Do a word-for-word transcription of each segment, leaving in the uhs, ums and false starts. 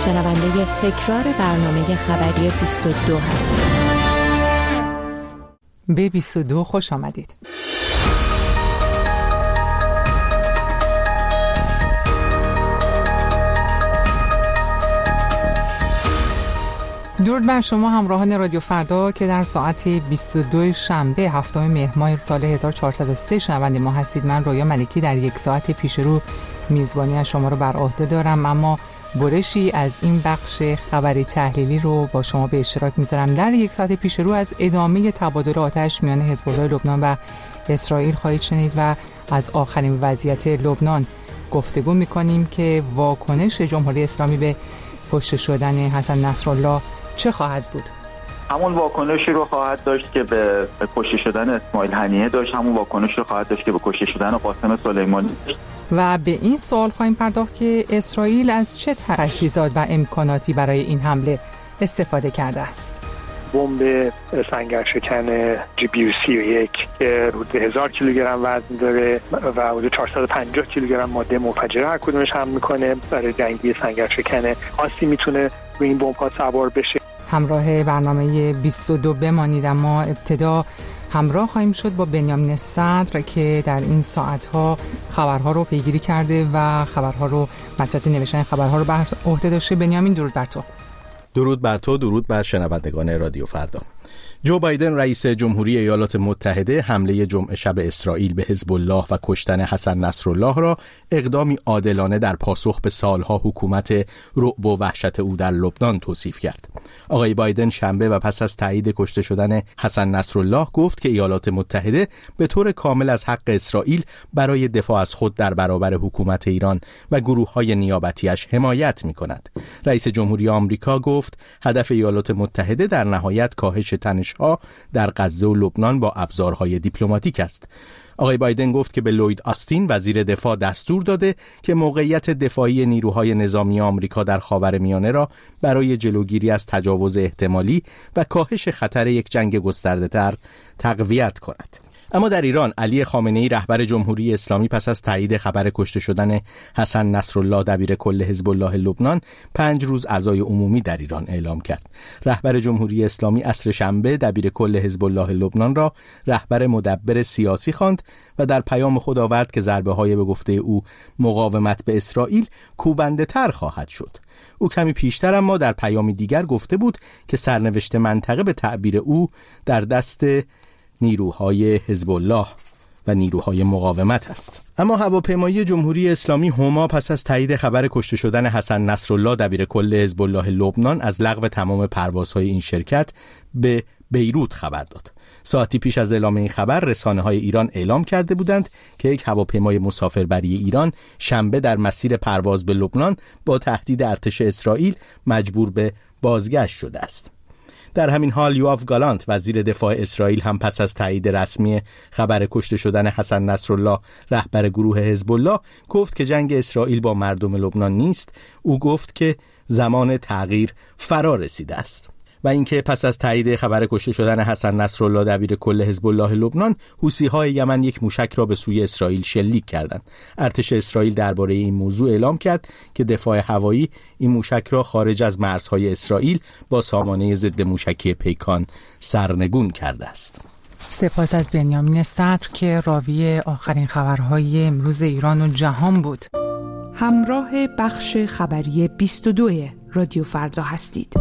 شنونده تکرار برنامه خبری بیست و دو هستید. به بیست و دو خوش آمدید. درود بر شما همراهان رادیو فردا که در ساعت بیست و دو شنبه هفتم مهر ماه سال هزار و چهارصد و سه شنونده ما هستید. من رویا ملکی در یک ساعت پیش رو میزبانی از شما رو بر عهده دارم، اما برشی از این بخش خبری تحلیلی رو با شما به اشتراک میذارم. در یک ساعت پیش رو از ادامه تبادل آتش میان حزب الله لبنان و اسرائیل خواهید شنید و از آخرین وضعیت لبنان گفتگو میکنیم که واکنش جمهوری اسلامی به کشته شدن حسن نصرالله چه خواهد بود؟ همون واکنشی رو خواهد داشت که به کشته شدن اسماعیل هنیه داشت، همون واکنش رو خواهد داشت که به کشته شدن قاسم سلیمانی داشت. و به این سوال خواهیم پرداخت که اسرائیل از چه تجهیزات و امکاناتی برای این حمله استفاده کرده است. بمب سنگرشکن جی پی یو سی و یک که حدود هزار کیلوگرم وزن داره و حدود چهارصد و پنجاه کیلوگرم ماده منفجره هر کدومش حمل میکنه. برای جنگی سنگرشکن خاصی میتونه روی این بمب ها سوار بشه. همراه برنامه بیست و دو بمانید، اما ابتدا همراه خواهیم شد با بنیامین صدر که در این ساعتها خبرها رو پیگیری کرده و خبرها رو مسئولیت نوشتن خبرها رو بر عهده داشته. بنیامین درود بر تو. درود بر تو، درود بر شنوندگان رادیو فردا. جو بایدن رئیس جمهوری ایالات متحده حمله جمعه شب اسرائیل به حزب الله و کشتن حسن نصرالله را اقدامی عادلانه در پاسخ به سالها حکومت رعب و وحشت او در لبنان توصیف کرد. آقای بایدن شنبه و پس از تایید کشته شدن حسن نصرالله گفت که ایالات متحده به طور کامل از حق اسرائیل برای دفاع از خود در برابر حکومت ایران و گروه‌های نیابتیش حمایت می‌کند. رئیس جمهوری آمریکا گفت هدف ایالات متحده در نهایت کاهش تنش ها در غزه و لبنان با ابزارهای دیپلماتیک است. آقای بایدن گفت که به لوید آستین وزیر دفاع دستور داده که موقعیت دفاعی نیروهای نظامی آمریکا در خاورمیانه را برای جلوگیری از تجاوز احتمالی و کاهش خطر یک جنگ گسترده‌تر تقویت کند. اما در ایران علی خامنه‌ای رهبر جمهوری اسلامی پس از تایید خبر کشته شدن حسن نصرالله دبیر کل حزب الله لبنان پنج روز عزای عمومی در ایران اعلام کرد. رهبر جمهوری اسلامی عصر شنبه دبیر کل حزب الله لبنان را رهبر مدبر سیاسی خواند و در پیام خود آورد که ضربه‌های به گفته او مقاومت به اسرائیل کوبنده‌تر خواهد شد. او کمی پیشتر اما در پیامی دیگر گفته بود که سرنوشت منطقه به تعبیر او در دست نیروهای حزب الله و نیروهای مقاومت است. اما هواپیمایی جمهوری اسلامی هما پس از تایید خبر کشته شدن حسن نصرالله دبیر کل حزب الله لبنان از لغو تمام پروازهای این شرکت به بیروت خبر داد. ساعتی پیش از اعلام این خبر رسانه‌های ایران اعلام کرده بودند که یک هواپیمای مسافربری ایران شنبه در مسیر پرواز به لبنان با تهدید ارتش اسرائیل مجبور به بازگشت شده است. در همین حال یوآف گالانت وزیر دفاع اسرائیل هم پس از تایید رسمی خبر کشته شدن حسن نصرالله رهبر گروه حزب الله گفت که جنگ اسرائیل با مردم لبنان نیست. او گفت که زمان تغییر فرا رسیده است و اینکه پس از تایید خبر کشته شدن حسن نصرالله دبیر کل حزب الله لبنان حوثی‌های یمن یک موشک را به سوی اسرائیل شلیک کردند. ارتش اسرائیل درباره این موضوع اعلام کرد که دفاع هوایی این موشک را خارج از مرزهای اسرائیل با سامانه ضد موشکی پیکان سرنگون کرده است. سپاس از بنیامین صدر که راوی آخرین خبرهای امروز ایران و جهان بود. همراه بخش خبری بیست و دو رادیو فردا هستید.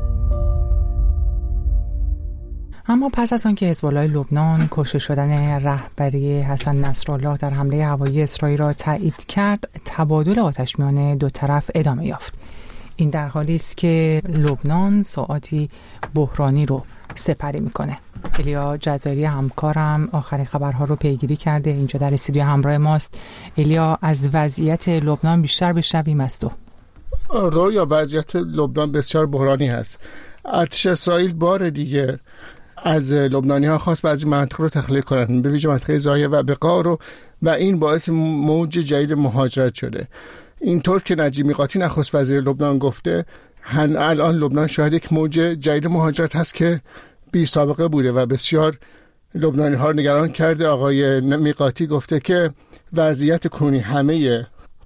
اما پس از آنکه حزب الله لبنان کشته شدن رهبری حسن نصرالله در حمله هوایی اسرائیل را تایید کرد، تبادل آتش میان دو طرف ادامه یافت. این در حالی است که لبنان ساعاتی بحرانی رو سپری میکنه. الیا جزایری همکارم آخرین خبرها رو پیگیری کرده، اینجا در استودیو همراه ماست. الیا، از وضعیت لبنان بیشتر بشنویم از تو. رویا، وضعیت لبنان بسیار بحرانی هست. ارتش اسرائیل بار دیگه از لبنانی ها خواست بعضی مناطق رو تخلیه کنن، به ویژه منطقه زایه و بقا رو، و این باعث موج جدید مهاجرت شده. اینطور که نجیب میقاتی نخست وزیر لبنان گفته، هن الان لبنان شاهد یک موج جدید مهاجرت هست که بی سابقه بوده و بسیار لبنانی ها رو نگران کرده. آقای میقاتی گفته که وضعیت کنونی همه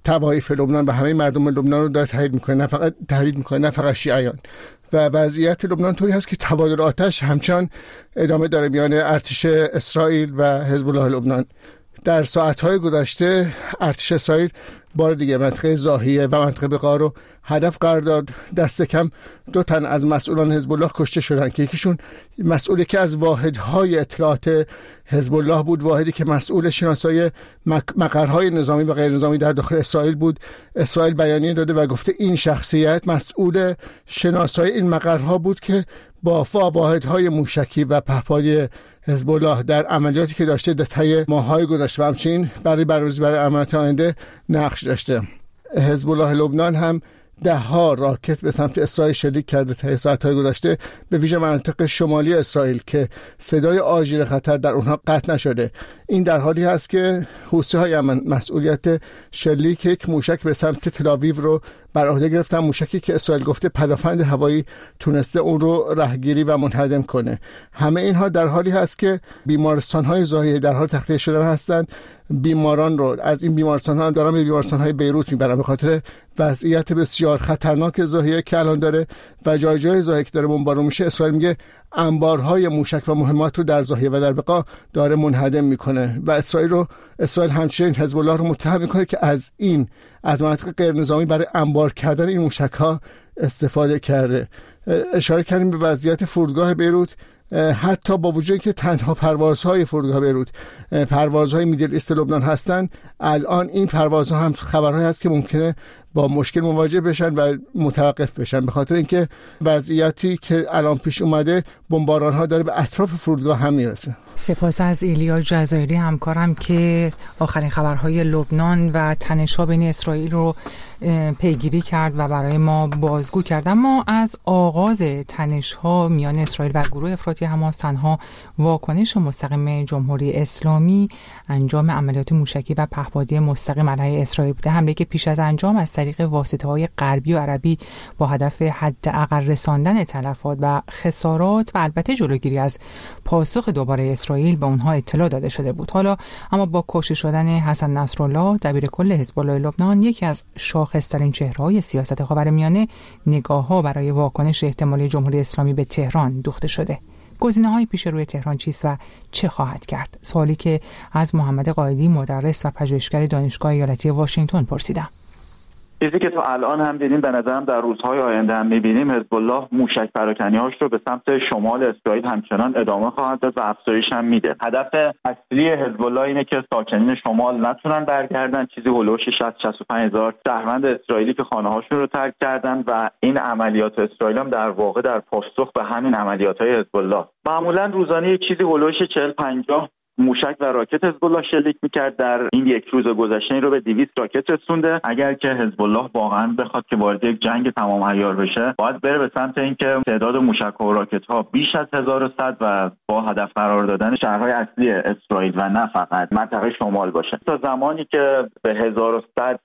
توایف لبنان و همه مردم لبنان رو داره تهدید میکنه، نه فقط تهدید میکنه، نه فقط شیعیان. و وضعیت لبنان طوری هست که تبادل آتش همچنان ادامه داره میان ارتش اسرائیل و حزب الله لبنان. در ساعت‌های گذشته ارتش اسرائیل بار دیگه منطقه ضاحیه و منطقه بقا رو هدف قرار داد. دست کم دو تن از مسئولان حزب الله کشته شدن که یکیشون مسئولی که از واحدهای اطلاعات حزب الله بود، واحدی که مسئول شناسایی مقرهای نظامی و غیر نظامی در داخل اسرائیل بود. اسرائیل بیانیه داده و گفته این شخصیت مسئول شناسایی این مقرها بود که با واحدهای موشکی و پهپادی حزب الله در عملیاتی که داشته در طی ماه‌های گذشته و همچنین برای برنامه‌ریزی برای عملیات آینده نقش داشته. حزب الله لبنان هم ده ها راکت به سمت اسرائیل شلیک کرده طی ساعت‌های گذشته، به ویژه مناطق شمالی اسرائیل که صدای آژیر خطر در اونها قطع نشده. این در حالی هست که حوثی‌ها یمن مسئولیت شلیک یک موشک به سمت تل‌آویو رو بر عهده گرفتن، موشکی که اسرائیل گفته پدافند هوایی تونسته اون رو رهگیری و منهدم کنه. همه اینها در حالی هست که بیمارستان‌های ضاحیه در حال تخلیه شدن هستند. بیماران رو از این بیمارستان‌ها دارن به بیمارستان‌های بیروت میبرن به خاطر وضعیت بسیار خطرناک ضاحیه که الان داره و جای جای ضاحیه که داره بمبارون میشه. اسرائیل میگه انبارهای موشک و مهمات رو در ضاحیه و در بقا داره منهدم میکنه و اسرائیل رو اسرائیل همچنین حزب الله رو متهم میکنه که از این از مناطق غیر نظامی برای انبار کردن این موشک‌ها استفاده کرده. اشاره کردیم به وضعیت فرودگاه بیروت. حتی با وجود اینکه تنها پروازهای فرودگاه بیروت پروازهای میدل ایست لبنان هستن، الان این پروازها هم خبرهایی هست که ممکنه با مشکل مواجه بشن و متوقف بشن به خاطر اینکه وضعیتی که الان پیش اومده بمباران ها داره به اطراف فرودگاه هم میرسه. سپاس از ایلیا جزایری همکارم که آخرین خبرهای لبنان و تنش‌ها بین اسرائیل رو پیگیری کرد و برای ما بازگو کرد. اما از آغاز تنش‌ها میان اسرائیل و گروه افراطی حماس تنها واکنش مستقیم جمهوری اسلامی انجام عملیات موشکی و پهپادی مستقیم علیه اسرائیل بوده، حمله که پیش از انجام از طریق واسطه‌های غربی و عربی با هدف حداقل رساندن تلفات و خسارات و البته جلوگیری از پاسخ دوباره اسرائیل به اونها اطلاع داده شده بود. حالا اما با کشته شدن حسن نصرالله دبیر کل حزب الله لبنان، یکی از شاخص‌ترین چهره‌های سیاست خاورمیانه، نگاه‌ها برای واکنش احتمالی جمهوری اسلامی به تهران دوخته شده. گزینه‌های پیش روی تهران چیست و چه خواهد کرد؟ سوالی که از محمد قائدی، مدرس و پژوهشگر دانشگاه ایالتی واشنگتن پرسیدم. چیزی که تو الان هم دیدیم، به نظرم در روزهای آینده هم می‌بینیم، حزب الله موشک پراکنی‌هاش رو به سمت شمال اسرائیل همچنان ادامه خواهد داد و افزایش هم میده. هدف اصلی حزب الله اینه که ساکنین شمال نتونن برگردن، چیزی هولوش شصت تا شصت و پنج هزار شهروند اسرائیلی که خانه‌هاشون رو ترک کردن و این عملیات اسرائیل هم در واقع در پاسخ به همین عملیات‌های حزب الله. معمولاً روزانه چیزی هولوش چهل پنجاه موشک و راکت حزب الله شلیک میکرد. در این یک روز گذشته این رو به دویست راکت رسونده. اگر که حزب الله واقعا بخواد که وارد یک جنگ تمام عیار بشه، باید بره به سمت اینکه تعداد موشک و راکت ها بیش از هزار و صد و با هدف قرار دادن شهرهای اصلی اسرائیل و نه فقط منطقه شمال باشه. تا زمانی که به هزار و صد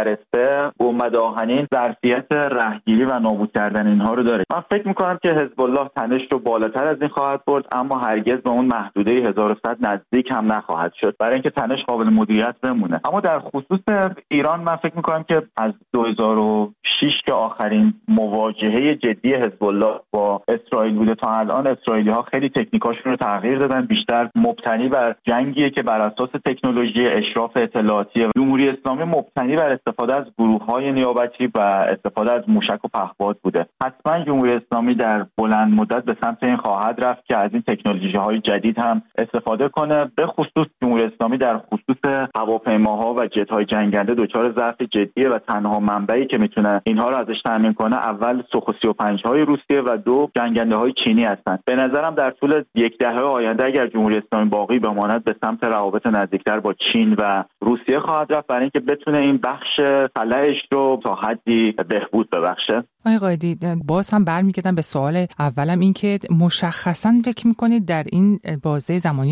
نرسه، گنبد آهنین ظرفیت رهگیری و نابود کردن اینها رو داره. من فکر میکنم که حزب الله تنش رو بالاتر از این خواهد برد، اما هرگز به اون محدوده هزار و صد نزدیک هم نخواهد شد، برای اینکه تنش قابل مدیریت بمونه. اما در خصوص ایران من فکر میکنم که از دو هزار و شش که آخرین مواجهه جدی حزب الله با اسرائیل بوده تا الان، اسرائیلی ها خیلی تکنیکاشون رو تغییر دادن، بیشتر مبتنی بر جنگیه که بر اساس تکنولوژی اشراف اطلاعاتی. جمهوری اسلامی مبتنی بر استفاده از گروه‌های نیابتی و استفاده از موشک و پهپاد بوده. حتما جمهوری اسلامی در بلند مدت به سمت این خواهد رفت که از این تکنولوژی‌های جدید هم استفاده کنه. به خصوص جمهوری اسلامی در خصوص هواپیماها و جت‌های جنگنده دچار ضعف جدیه و تنها منبعی که میتونه اینها رو ازش تامین کنه اول سوخو سی و پنج های روسیه و دو جنگنده‌های چینی هستند. به نظرم در طول یک دهه آینده اگر جمهوری اسلامی باقی بماند، به سمت روابط نزدیکتر با چین و روسیه خواهد رفت برای اینکه بتونه این بخش خلأش رو تا حدی بهبود ببخشه. آقای قائدی، باز هم برمیگردم به سوال اولم، این که مشخصاً فکر می‌کنید در این بازه زمانی کوتاه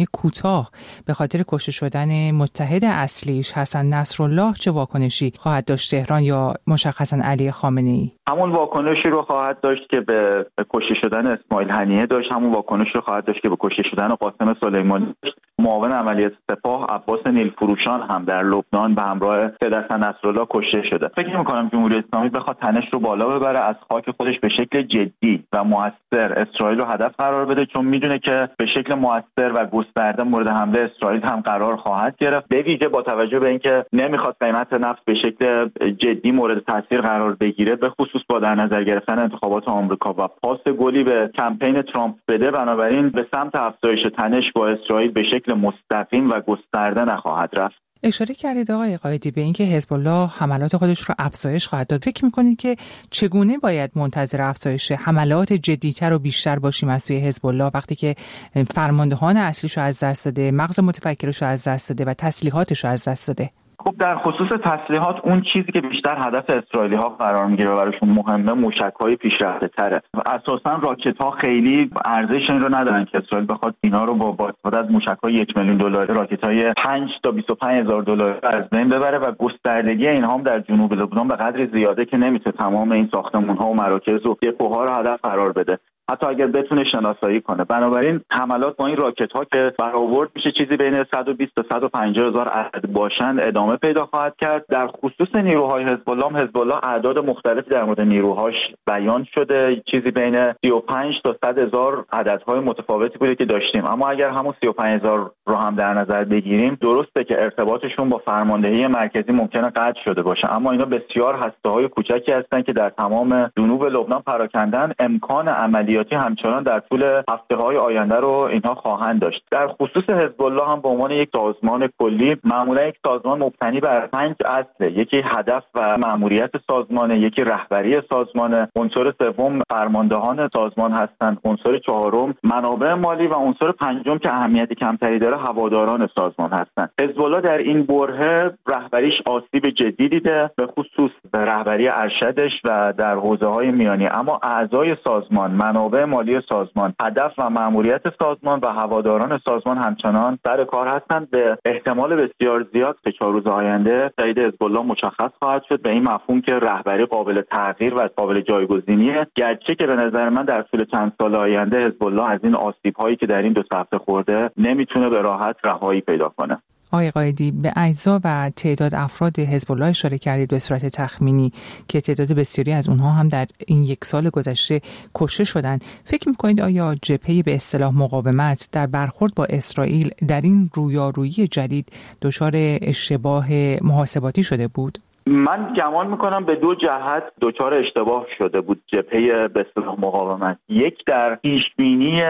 کوتاه به خاطر کشته شدن متحد اصلیش حسن نصرالله چه واکنشی خواهد داشت تهران یا مشخصاً علی خامنه‌ای؟ همون واکنشی رو خواهد داشت که به کشته شدن اسماعیل هنیه داشت، همون واکنش رو خواهد داشت که به کشته شدن قاسم سلیمانی داشت. معاون عملیات سپاه عباس نیلفروشان هم در لبنان به همراه سید حسن نصرالله کشته شده. فکر می‌کنم جمهوری اسلامی بخواد تنش رو بالا ببره، از خاک خودش به شکل جدی و موثر اسرائیل رو هدف قرار بده، چون میدونه که به شکل موثر و گسترده مورد حمله اسرائیل هم قرار خواهد گرفت، به ویژه با توجه به اینکه نمیخواد قیمت نفت به شکل جدی مورد تاثیر قرار بگیره، به خصوص با در نظر گرفتن انتخابات آمریکا و پاس گلی به کمپین ترامپ بده. بنابراین به سمت افزایش تنش با اسرائیل به شکل مستقیم و گسترده نخواهد رفت. اشاره کردید آقای قائدی به اینکه حزب الله حملات خودش رو افزایش خواهد داد. فکر می‌کنید که چگونه باید منتظر افزایش حملات جدی‌تر و بیشتر باشیم از سوی حزب الله وقتی که فرماندهان اصلیش رو از دست داده، مغز متفکرش رو از دست داده و تسلیحاتش رو از دست داده؟ خب در خصوص تسلیحات اون چیزی که بیشتر هدف اسرائیلی ها قرار میگیره و براشون مهمه موشک‌های پیشرفته تره. اساساً راکت‌ها خیلی ارزش این رو ندارن که اسرائیل بخواد اینا رو با استفاده از موشک‌های یک میلیون دلاری، راکت‌های پنج تا بیست و پنج هزار دلاری از بین ببره و گستردگی اینها هم در جنوب لبنان به قدری زیاده که نمیتونه تمام این ساختمان‌ها و مراکز و دپوها رو هدف قرار بده، حتی اگر بتونه شناسایی کنه. بنابراین حملات با این راکت ها که برآورد میشه چیزی بین صد و بیست تا صد و پنجاه هزار عدد باشن ادامه پیدا خواهد کرد. در خصوص نیروهای حزب الله، حزب الله اعداد مختلفی در مورد نیروهاش بیان شده، چیزی بین سی و پنج تا صد هزار عددهای متفاوتی بوده که داشتیم. اما اگر همون سی و پنج هزار رو هم در نظر بگیریم، درسته که ارتباطشون با فرماندهی مرکزی ممکنه قطع شده باشه، اما اینا بسیار هسته‌های کوچکی هستن که در تمام جنوب لبنان پراکندن. امکان عملیات همچنان در طول هفته‌های آینده رو اینها خواهند داشت. در خصوص حزب الله هم به عنوان یک سازمان کلی، معمولا یک سازمان مبتنی بر پنج اصل: یکی هدف و مأموریت سازمان، یکی رهبری سازمان، عنصر سوم فرماندهان سازمان هستند، عنصر چهارم منابع مالی و عنصر پنجم که اهمیت کمتری داره هواداران سازمان هستند. حزب الله در این برهه رهبریش آسیب جدی دیده، به خصوص به رهبری ارشدش و در حوزه‌های میانی، اما اعضای سازمان، منابع مالی سازمان، هدف و مأموریت سازمان و هواداران سازمان همچنان سر کار هستند. به احتمال بسیار زیاد که چهار روز آینده تایید حزب الله مشخص خواهد شد، به این مفهوم که رهبری قابل تغییر و قابل جایگزینیه، گرچه که به نظر من در طول چند سال آینده حزب الله از این آسیب‌هایی که در این دو هفته خورده نمیتونه به راحت رهایی پیدا کنه. آقای قائدی، به اجزا و تعداد افراد حزب الله اشاره کردید به صورت تخمینی که تعداد بسیاری از اونها هم در این یک سال گذشته کشته شدند. فکر می‌کنید آیا جبهه به اصطلاح مقاومت در برخورد با اسرائیل در این رویارویی جدید دچار اشتباه محاسباتی شده بود؟ من گمان میکنم به دو جهت دچار اشتباه شده بود جبهه به اصطلاح مقاومت. یک در پیشبینی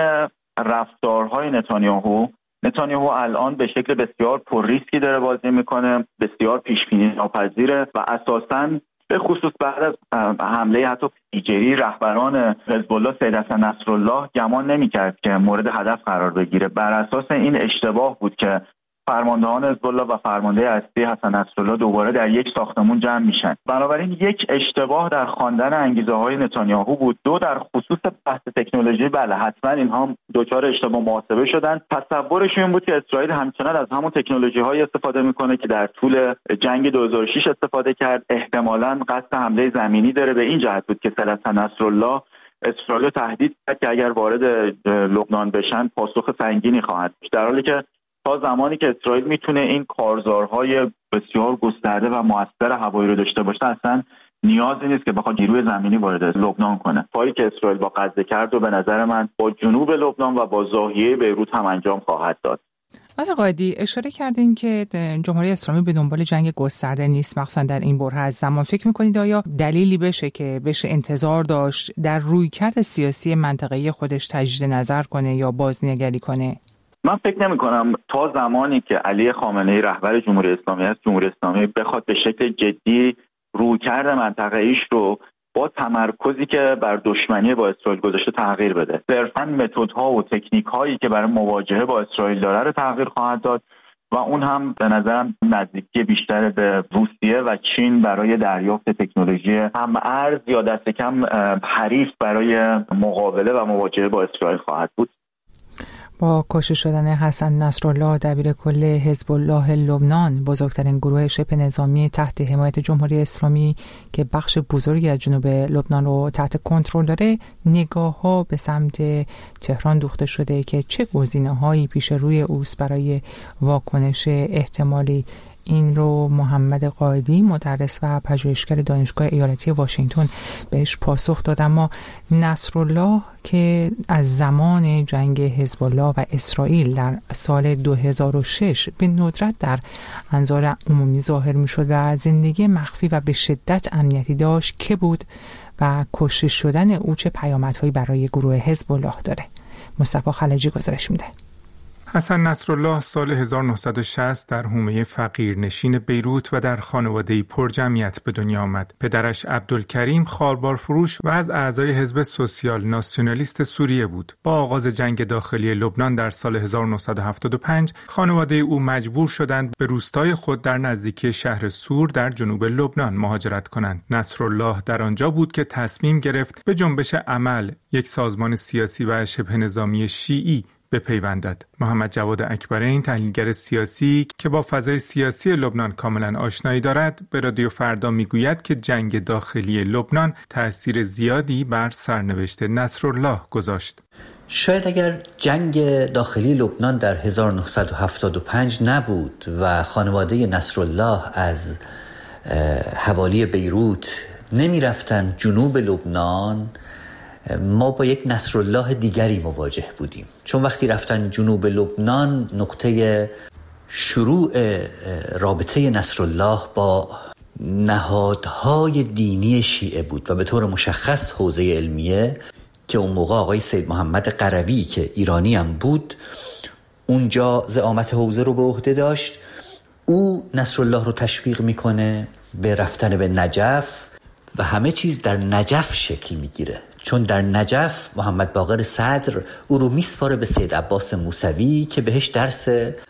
رفتارهای نتانیاهو. نتانیاهو الان به شکل بسیار پر ریسکی داره بازی میکنه، بسیار پیشبینی ناپذیره و اساساً به خصوص بعد از حمله حتی پیجری رهبران حزب الله سید حسن نصرالله گمان نمیکرد که مورد هدف قرار بگیره. بر اساس این اشتباه بود که فرماندهان حزب الله و فرمانده اصلی حسن نصرالله دوباره در یک ساختمون جمع میشن. بنابراین یک اشتباه در خواندن انگیزه‌های نتانیاهو بود. دو در خصوص بحث تکنولوژی، بله حتما اینها دچار اشتباه محاسبه شدن. تصورشون این بود که اسرائیل همچنان از همون تکنولوژی‌های استفاده میکنه که در طول جنگ دو هزار و شش استفاده کرد. احتمالاً قصد حمله زمینی داره. به این جهت بود که سید حسن نصرالله اسرائیل تهدید کرد که اگر وارد لبنان بشن پاسخ سنگینی خواهد داشت، در حالی که تا زمانی که اسرائیل میتونه این کارزارهای بسیار گسترده و موثر هوایی رو داشته باشه اصلا نیازی نیست که بخواد نیروی زمینی وارد لبنان کنه. کاری که اسرائیل با غزه کرد و به نظر من با جنوب لبنان و با ضاحیه بیروت هم انجام خواهد داد. آقای قائدی، اشاره کردین که جمهوری اسلامی به دنبال جنگ گسترده نیست، مخصوصا در این بره از زمان. فکر می‌کنید آیا دلیلی بشه که بشه انتظار داشت در رویکرد سیاسی منطقه‌ای خودش تجدید نظر کنه یا بازنگری کنه؟ من فکر نمی کنم تا زمانی که علی خامنه‌ای رهبر جمهوری اسلامی است، جمهوری اسلامی بخواد به شکل جدی رویکرد منطقه‌ایش رو با تمرکزی که بر دشمنی با اسرائیل گذاشته تغییر بده. صرفاً متدها و تکنیک‌هایی که برای مواجهه با اسرائیل داره رو تغییر خواهد داد و اون هم به نظرم نزدیکی بیشتر به روسیه و چین برای دریافت تکنولوژی هم ارز یا دست کم حریف برای مقابله و مواجهه با اسرائیل خواهد بود. با کشته شدن حسن نصرالله دبیر کل حزب الله لبنان، بزرگترین گروه شبه نظامی تحت حمایت جمهوری اسلامی که بخش بزرگی از جنوب لبنان رو تحت کنترل داره، نگاه‌ها به سمت تهران دوخته شده که چه گزینه‌هایی پیش روی اوست برای واکنش احتمالی. این رو محمد قائدی، مدرس و پژوهشگر دانشگاه ایالتی واشنگتن، بهش پاسخ داد. اما نصرالله که از زمان جنگ حزب الله و اسرائیل در سال دو هزار و شش به ندرت در انظار عمومی ظاهر می شد و زندگی مخفی و به شدت امنیتی داشت، که بود و کشته شدن او چه پیامدهایی برای گروه حزب الله داره؟ مصطفی خلجی گزارش میده. حسن نصرالله سال هزار و نهصد و شصت در حومه فقیرنشین بیروت و در خانواده‌ای پرجمعیت به دنیا آمد. پدرش عبدالکریم خاربار فروش و از اعضای حزب سوسیال ناسیونالیست سوریه بود. با آغاز جنگ داخلی لبنان در سال هزار و نهصد و هفتاد و پنج، خانواده او مجبور شدند به روستای خود در نزدیکی شهر سور در جنوب لبنان مهاجرت کنند. نصرالله در آنجا بود که تصمیم گرفت به جنبش عمل، یک سازمان سیاسی و شبه نظامی شیعی، بپیوندد. محمد جواد اکبرین، تحلیلگر سیاسی که با فضای سیاسی لبنان کاملا آشنایی دارد، به رادیو فردا میگوید که جنگ داخلی لبنان تأثیر زیادی بر سرنوشت نصرالله گذاشت. شاید اگر جنگ داخلی لبنان در هزار و نهصد و هفتاد و پنج نبود و خانواده نصرالله از حوالی بیروت نمی رفتن جنوب لبنان، ما با یک نصرالله دیگری مواجه بودیم. چون وقتی رفتن جنوب لبنان، نقطه شروع رابطه نصرالله با نهادهای دینی شیعه بود و به طور مشخص حوزه علمیه که اون موقع آقای سید محمد قروی که ایرانی هم بود اونجا زعامت حوزه رو به عهده داشت. او نصرالله رو تشویق میکنه به رفتن به نجف و همه چیز در نجف شکل میگیره، چون در نجف محمد باقر صدر او رو میسپاره به سید عباس موسوی که بهش درس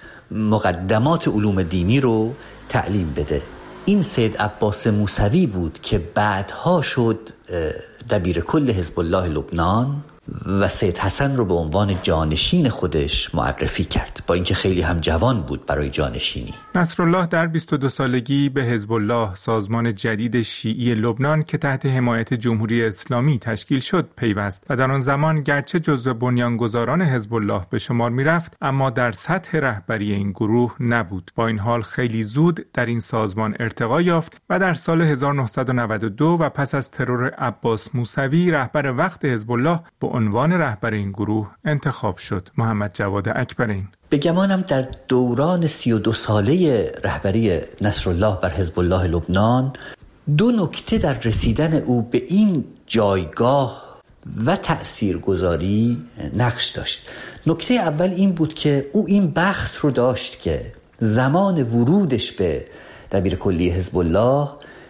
مقدمات علوم دینی رو تعلیم بده. این سید عباس موسوی بود که بعدها شد دبیر کل حزب الله لبنان و سید حسن رو به عنوان جانشین خودش معرفی کرد، با اینکه خیلی هم جوان بود برای جانشینی. نصرالله در بیست و دو سالگی به حزب الله، سازمان جدید شیعی لبنان که تحت حمایت جمهوری اسلامی تشکیل شد، پیوست و در آن زمان گرچه جزو بنیانگذاران حزب الله به شمار می رفت، اما در سطح رهبری این گروه نبود. با این حال خیلی زود در این سازمان ارتقا یافت و در سال هزار و نهصد و نود و دو و پس از ترور عباس موسوی، رهبر وقت حزب الله به عنوان رهبر این گروه انتخاب شد. محمد جواد اکبرین: به گمانم در دوران سی و دو ساله رهبری نصرالله بر حزب الله لبنان، دو نکته در رسیدن او به این جایگاه و تأثیرگذاری نقش داشت. نکته اول این بود که او این بخت رو داشت که زمان ورودش به دبیر کلی حزب الله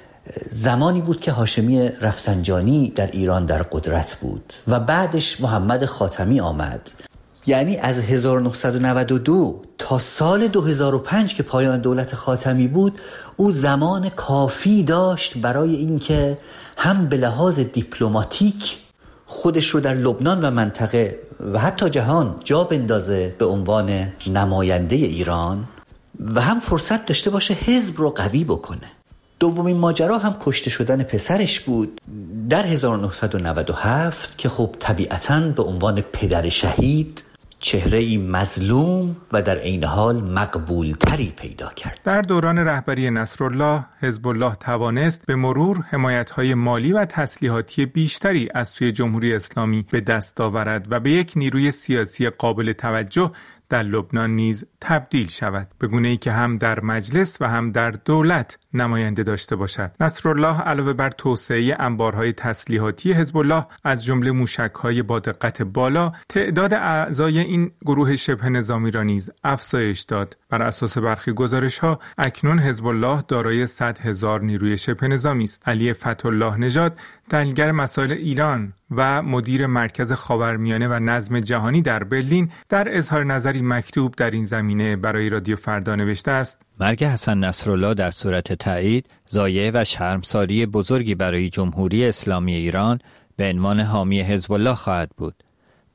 زمانی بود که هاشمی رفسنجانی در ایران در قدرت بود و بعدش محمد خاتمی آمد. یعنی از هزار و نهصد و نود و دو تا سال دو هزار و پنج که پایان دولت خاتمی بود، او زمان کافی داشت برای اینکه هم به لحاظ دیپلماتیک خودش رو در لبنان و منطقه و حتی جهان جا بندازه به عنوان نماینده ایران و هم فرصت داشته باشه حزب رو قوی بکنه. دومین ماجرا هم کشته شدن پسرش بود در هزار و نهصد و نود و هفت که خب طبیعتاً به عنوان پدر شهید چهره‌ای مظلوم و در عین حال مقبول تری پیدا کرد. در دوران رهبری نصرالله، حزب الله توانست به مرور حمایت‌های مالی و تسلیحاتی بیشتری از سوی جمهوری اسلامی به دست آورد و به یک نیروی سیاسی قابل توجه در لبنان نیز تبدیل شود، به گونه‌ای که هم در مجلس و هم در دولت نماینده داشته باشد. نصرالله علاوه بر توسعه انبارهای تسلیحاتی حزب الله، از جمله موشک‌های با دقت بالا، تعداد اعضای این گروه شبه نظامی را نیز افزایش داد. بر اساس برخی گزارش‌ها اکنون حزب الله دارای صد هزار نیروی شبه نظامی است. علی فتح‌الله نژاد، تحلیلگر مسائل ایران و مدیر مرکز خاورمیانه و نظم جهانی در برلین، در اظهار نظری مکتوب در این زمینه برای رادیو فردا نوشته است: مرگ حسن نصرالله در صورت تایید ضایعه و شرمساری بزرگی برای جمهوری اسلامی ایران به عنوان حامی حزب الله خواهد بود.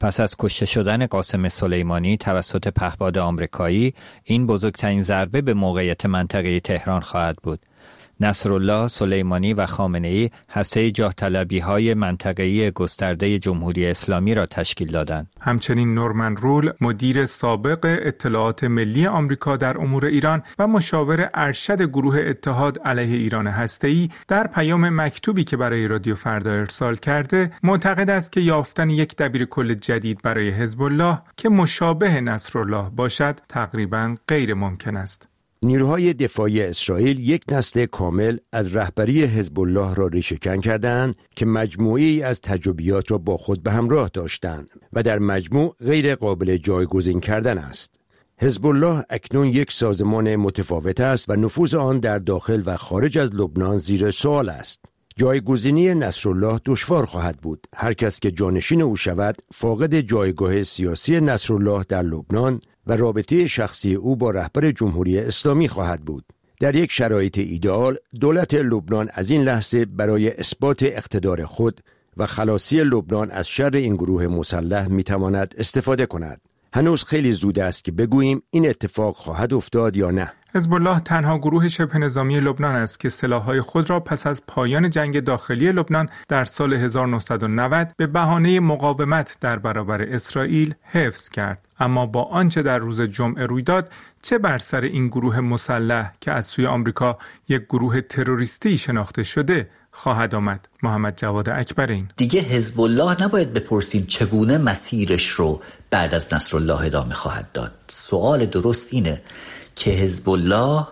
پس از کشته شدن قاسم سلیمانی توسط پهپاد آمریکایی، این بزرگترین ضربه به موقعیت منطقه تهران خواهد بود. نصرالله، سلیمانی و خامنه‌ای هسته جاه طلبی‌های منطقه‌ای گسترده جمهوری اسلامی را تشکیل دادند. همچنین نورمن رول، مدیر سابق اطلاعات ملی آمریکا در امور ایران و مشاور ارشد گروه اتحاد علیه ایران هسته‌ای، در پیام مکتوبی که برای رادیو فردا ارسال کرده، معتقد است که یافتن یک دبیرکل جدید برای حزب الله که مشابه نصرالله باشد تقریباً غیر ممکن است. نیروهای دفاعی اسرائیل یک نسل کامل از رهبری حزب الله را ریشه‌کن کردند که مجموعه‌ای از تجربیات را با خود به همراه داشتند و در مجموع غیر قابل جایگزین کردن است. حزب الله اکنون یک سازمان متفاوت است و نفوذ آن در داخل و خارج از لبنان زیر سوال است. جایگزینی نصرالله دشوار خواهد بود. هر کس که جانشین او شود فاقد جایگاه سیاسی نصرالله در لبنان و رابطه شخصی او با رهبر جمهوری اسلامی خواهد بود. در یک شرایط ایدئال، دولت لبنان از این لحظه برای اثبات اقتدار خود و خلاصی لبنان از شر این گروه مسلح میتواند استفاده کند. هنوز خیلی زود است که بگوییم این اتفاق خواهد افتاد یا نه. حزب الله تنها گروه شبه نظامی لبنان است که سلاح‌های خود را پس از پایان جنگ داخلی لبنان در سال هزار و نهصد و نود به بهانه مقاومت در برابر اسرائیل حفظ کرد. اما با آنچه در روز جمعه روی داد، چه بر سر این گروه مسلح که از سوی آمریکا یک گروه تروریستی شناخته شده خواهد آمد؟ محمد جواد اکبرین. دیگه حزب الله نباید بپرسیم چگونه مسیرش رو بعد از نصرالله ادامه خواهد داد. سوال درست اینه که حزب الله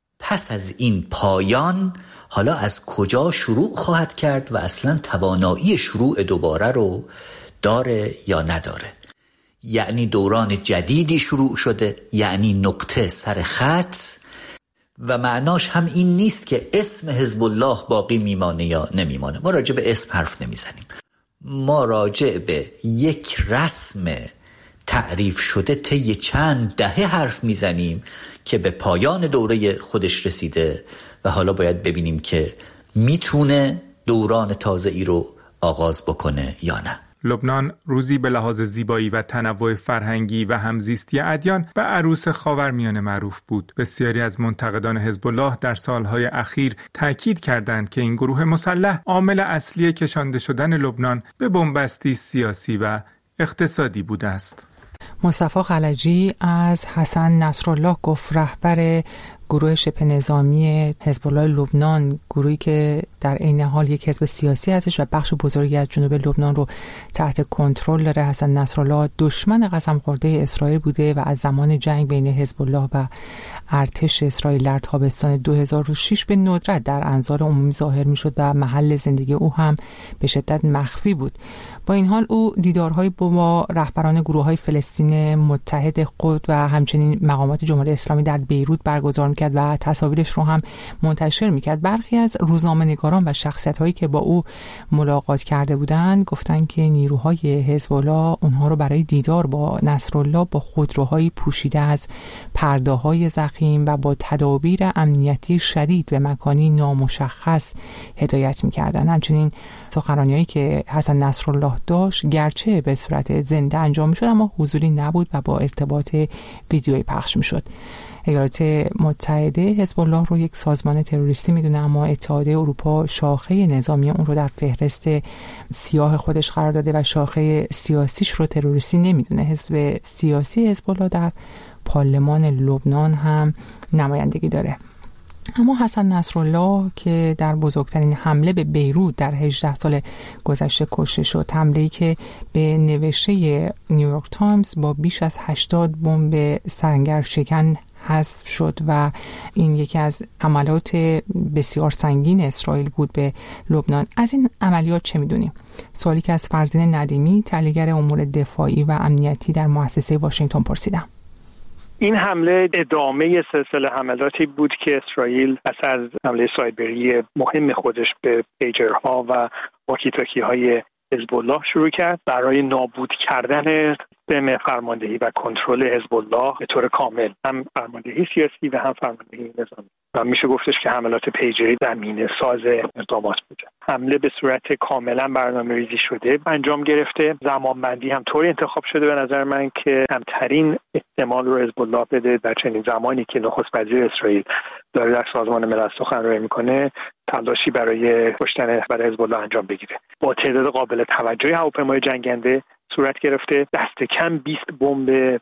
پس از این پایان حالا از کجا شروع خواهد کرد و اصلا توانایی شروع دوباره رو داره یا نداره. یعنی دوران جدیدی شروع شده، یعنی نقطه سر خط، و معناش هم این نیست که اسم حزب الله باقی میمانه یا نمیمانه. ما راجع به اسم حرف نمیزنیم، ما راجع به یک رسم تعریف شده طی چند دهه حرف میزنیم که به پایان دوره خودش رسیده و حالا باید ببینیم که میتونه دوران تازه ای رو آغاز بکنه یا نه. لبنان روزی به لحاظ زیبایی و تنوع فرهنگی و همزیستی ادیان به عروس خاورمیانه معروف بود. بسیاری از منتقدان حزب الله در سالهای اخیر تاکید کردند که این گروه مسلح عامل اصلی کشانده شدن لبنان به بنبستی سیاسی و اقتصادی بوده است. مصطفی خلجی از حسن نصرالله گفت رهبر گروه شبه نظامی حزب الله لبنان، گروهی که در عین حال یک حزب سیاسی هستش و بخش بزرگی از جنوب لبنان رو تحت کنترل داره، حسن نصرالله دشمن قسم خورده اسرائیل بوده و از زمان جنگ بین حزب الله و ارتش اسرائیل در تابستان دو هزار و شش به ندرت در انظار عمومی ظاهر میشد و محل زندگی او هم به شدت مخفی بود. با این حال او دیدارهای با رهبران گروه‌های فلسطین متحد خود و همچنین مقامات جمهوری اسلامی در بیروت برگزار می‌کرد و تصاویرش رو هم منتشر می‌کرد. برخی از روزنامه‌نگاران و شخصیت‌هایی که با او ملاقات کرده بودند گفتند که نیروهای حزب الله اونها رو برای دیدار با نصرالله با خودروهایی پوشیده از پرده‌های ضخیم و با تدابیر امنیتی شدید به مکانی نامشخص هدایت می‌کردند. همچنین سخنرانی‌هایی که حسن نصرالله داشت گرچه به صورت زنده انجام می‌شد اما حضوری نبود و با ارتباط ویدیویی پخش می‌شد. ایالات متحده حزب الله رو یک سازمان تروریستی میدونه، اما اتحادیه اروپا شاخه نظامی اون رو در فهرست سیاه خودش قرار داده و شاخه سیاسیش رو تروریستی نمیدونه. حزب سیاسی حزب الله در پارلمان لبنان هم نمایندگی داره. اما حسن نصرالله که در بزرگترین حمله به بیروت در هجده سال گذشته کشته شد، حمله‌ای که به نوشته نیویورک تایمز با بیش از هشتاد بمب سنگر شکن حذف شد و این یکی از عملیات بسیار سنگین اسرائیل بود به لبنان. از این عملیات چه میدونیم؟ سوالی که از فرزین ندیمی، تحلیلگر امور دفاعی و امنیتی در مؤسسه واشنگتن پرسیدم. این حمله ادامه سلسله حملاتی بود که اسرائیل پس از حمله سایبری مهم خودش به پیجرها و واکی تاکی های حزب الله شروع کرد برای نابود کردن سیستم فرماندهی و کنترل حزب الله به طور کامل، هم فرماندهی سیاسی و هم فرماندهی نظامی. و میشه گفتش که حملات پیجری زمینه ساز اقدامات بوده. حمله به صورت کاملا برنامه‌ریزی شده انجام گرفته. زمانبندی هم طوری انتخاب شده به نظر من که کمترین احتمال رو حزب الله بده در چنین زمانی که نخست وزیر اسرائیل داره در سازمان ملل سخنرانی میکنه تلاشی برای کشتن رهبر حزب الله انجام بگیره. با تعداد قابل توجهی هواپیمای جنگنده صورت گرفته. دست کم بیست بمب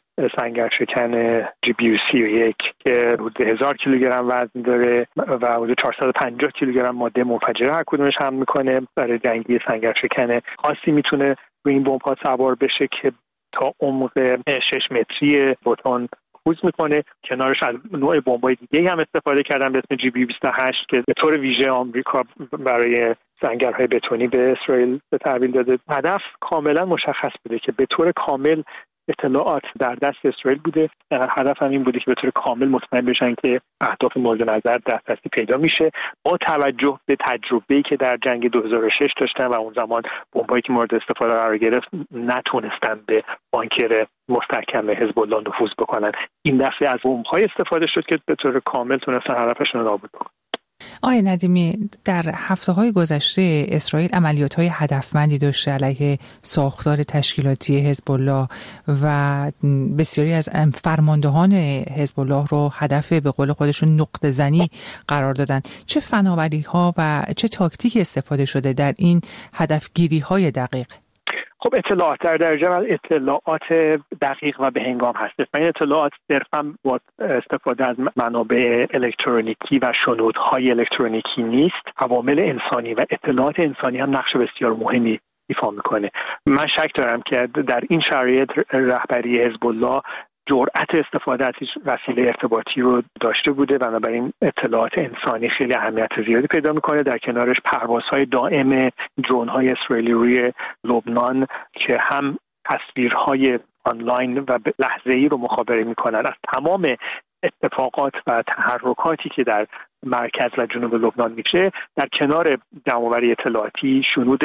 سنگرشکن جی بی یو سی و یک که حدود هزار کیلوگرم وزن داره و حدود چهارصد و پنجاه کیلوگرم ماده منفجره هر کدومش حمل میکنه برای جنگی سنگرشکن خاصی میتونه روی این بمب ها سوار بشه که تا عمق شش متری بتون کوز میکنه. کنارش از نوع بمب‌های دیگه هم استفاده کردن به اسم جی بی بیست و هشت که به طور ویژه آمریکا برای سنگرهای بتونی به اسرائیل به تحویل داده. هدف کاملا مشخص بوده که به طور کامل اطلاعات در دست اسرائیل بوده. هدف هم این بوده که به طور کامل مطمئن بشن که اهداف مورد نظر دسترسی پیدا میشه با توجه به تجربه‌ای که در جنگ دو هزار و شش داشتن و اون زمان بمبایی که مورد استفاده قرار گرفت نتونستن به بانکر مستحکم حزب الله نفوذ بکنن. این دفعه از بمب‌های استفاده شد که به طور کامل تونستن هدفشون رو نابود بکنن. آقای ندیمی، در هفته‌های گذشته اسرائیل عملیات‌های هدفمندی داشته علیه ساختار تشکیلاتی حزب الله و بسیاری از فرماندهان حزب الله رو هدف به قول خودشون نقطه زنی قرار دادن. چه فناوری‌ها و چه تاکتیکی استفاده شده در این هدفگیری‌های دقیق؟ خب اطلاعات در درجه اول اطلاعات دقیق و بهنگام هست. این اطلاعات صرفاً با استفاده از منابع الکترونیکی و شنودهای الکترونیکی نیست. عوامل انسانی و اطلاعات انسانی هم نقش بسیار مهمی ایفا میکنه. من شک دارم که در این شرایط رهبری حزب الله جرأت استفاده از هیچ وسیله ارتباطی رو داشته بوده، بنابراین اطلاعات انسانی خیلی اهمیت زیادی پیدا میکنه. در کنارش پروازهای دائم درون‌های اسرائیلی روی لبنان که هم تصویرهای آنلاین و لحظه‌ای رو مخابره میکنن از تمام اتفاقات و تحرکاتی که در مرکز و جنوب لبنان میشه، در کنار جمع‌آوری اطلاعاتی، شنود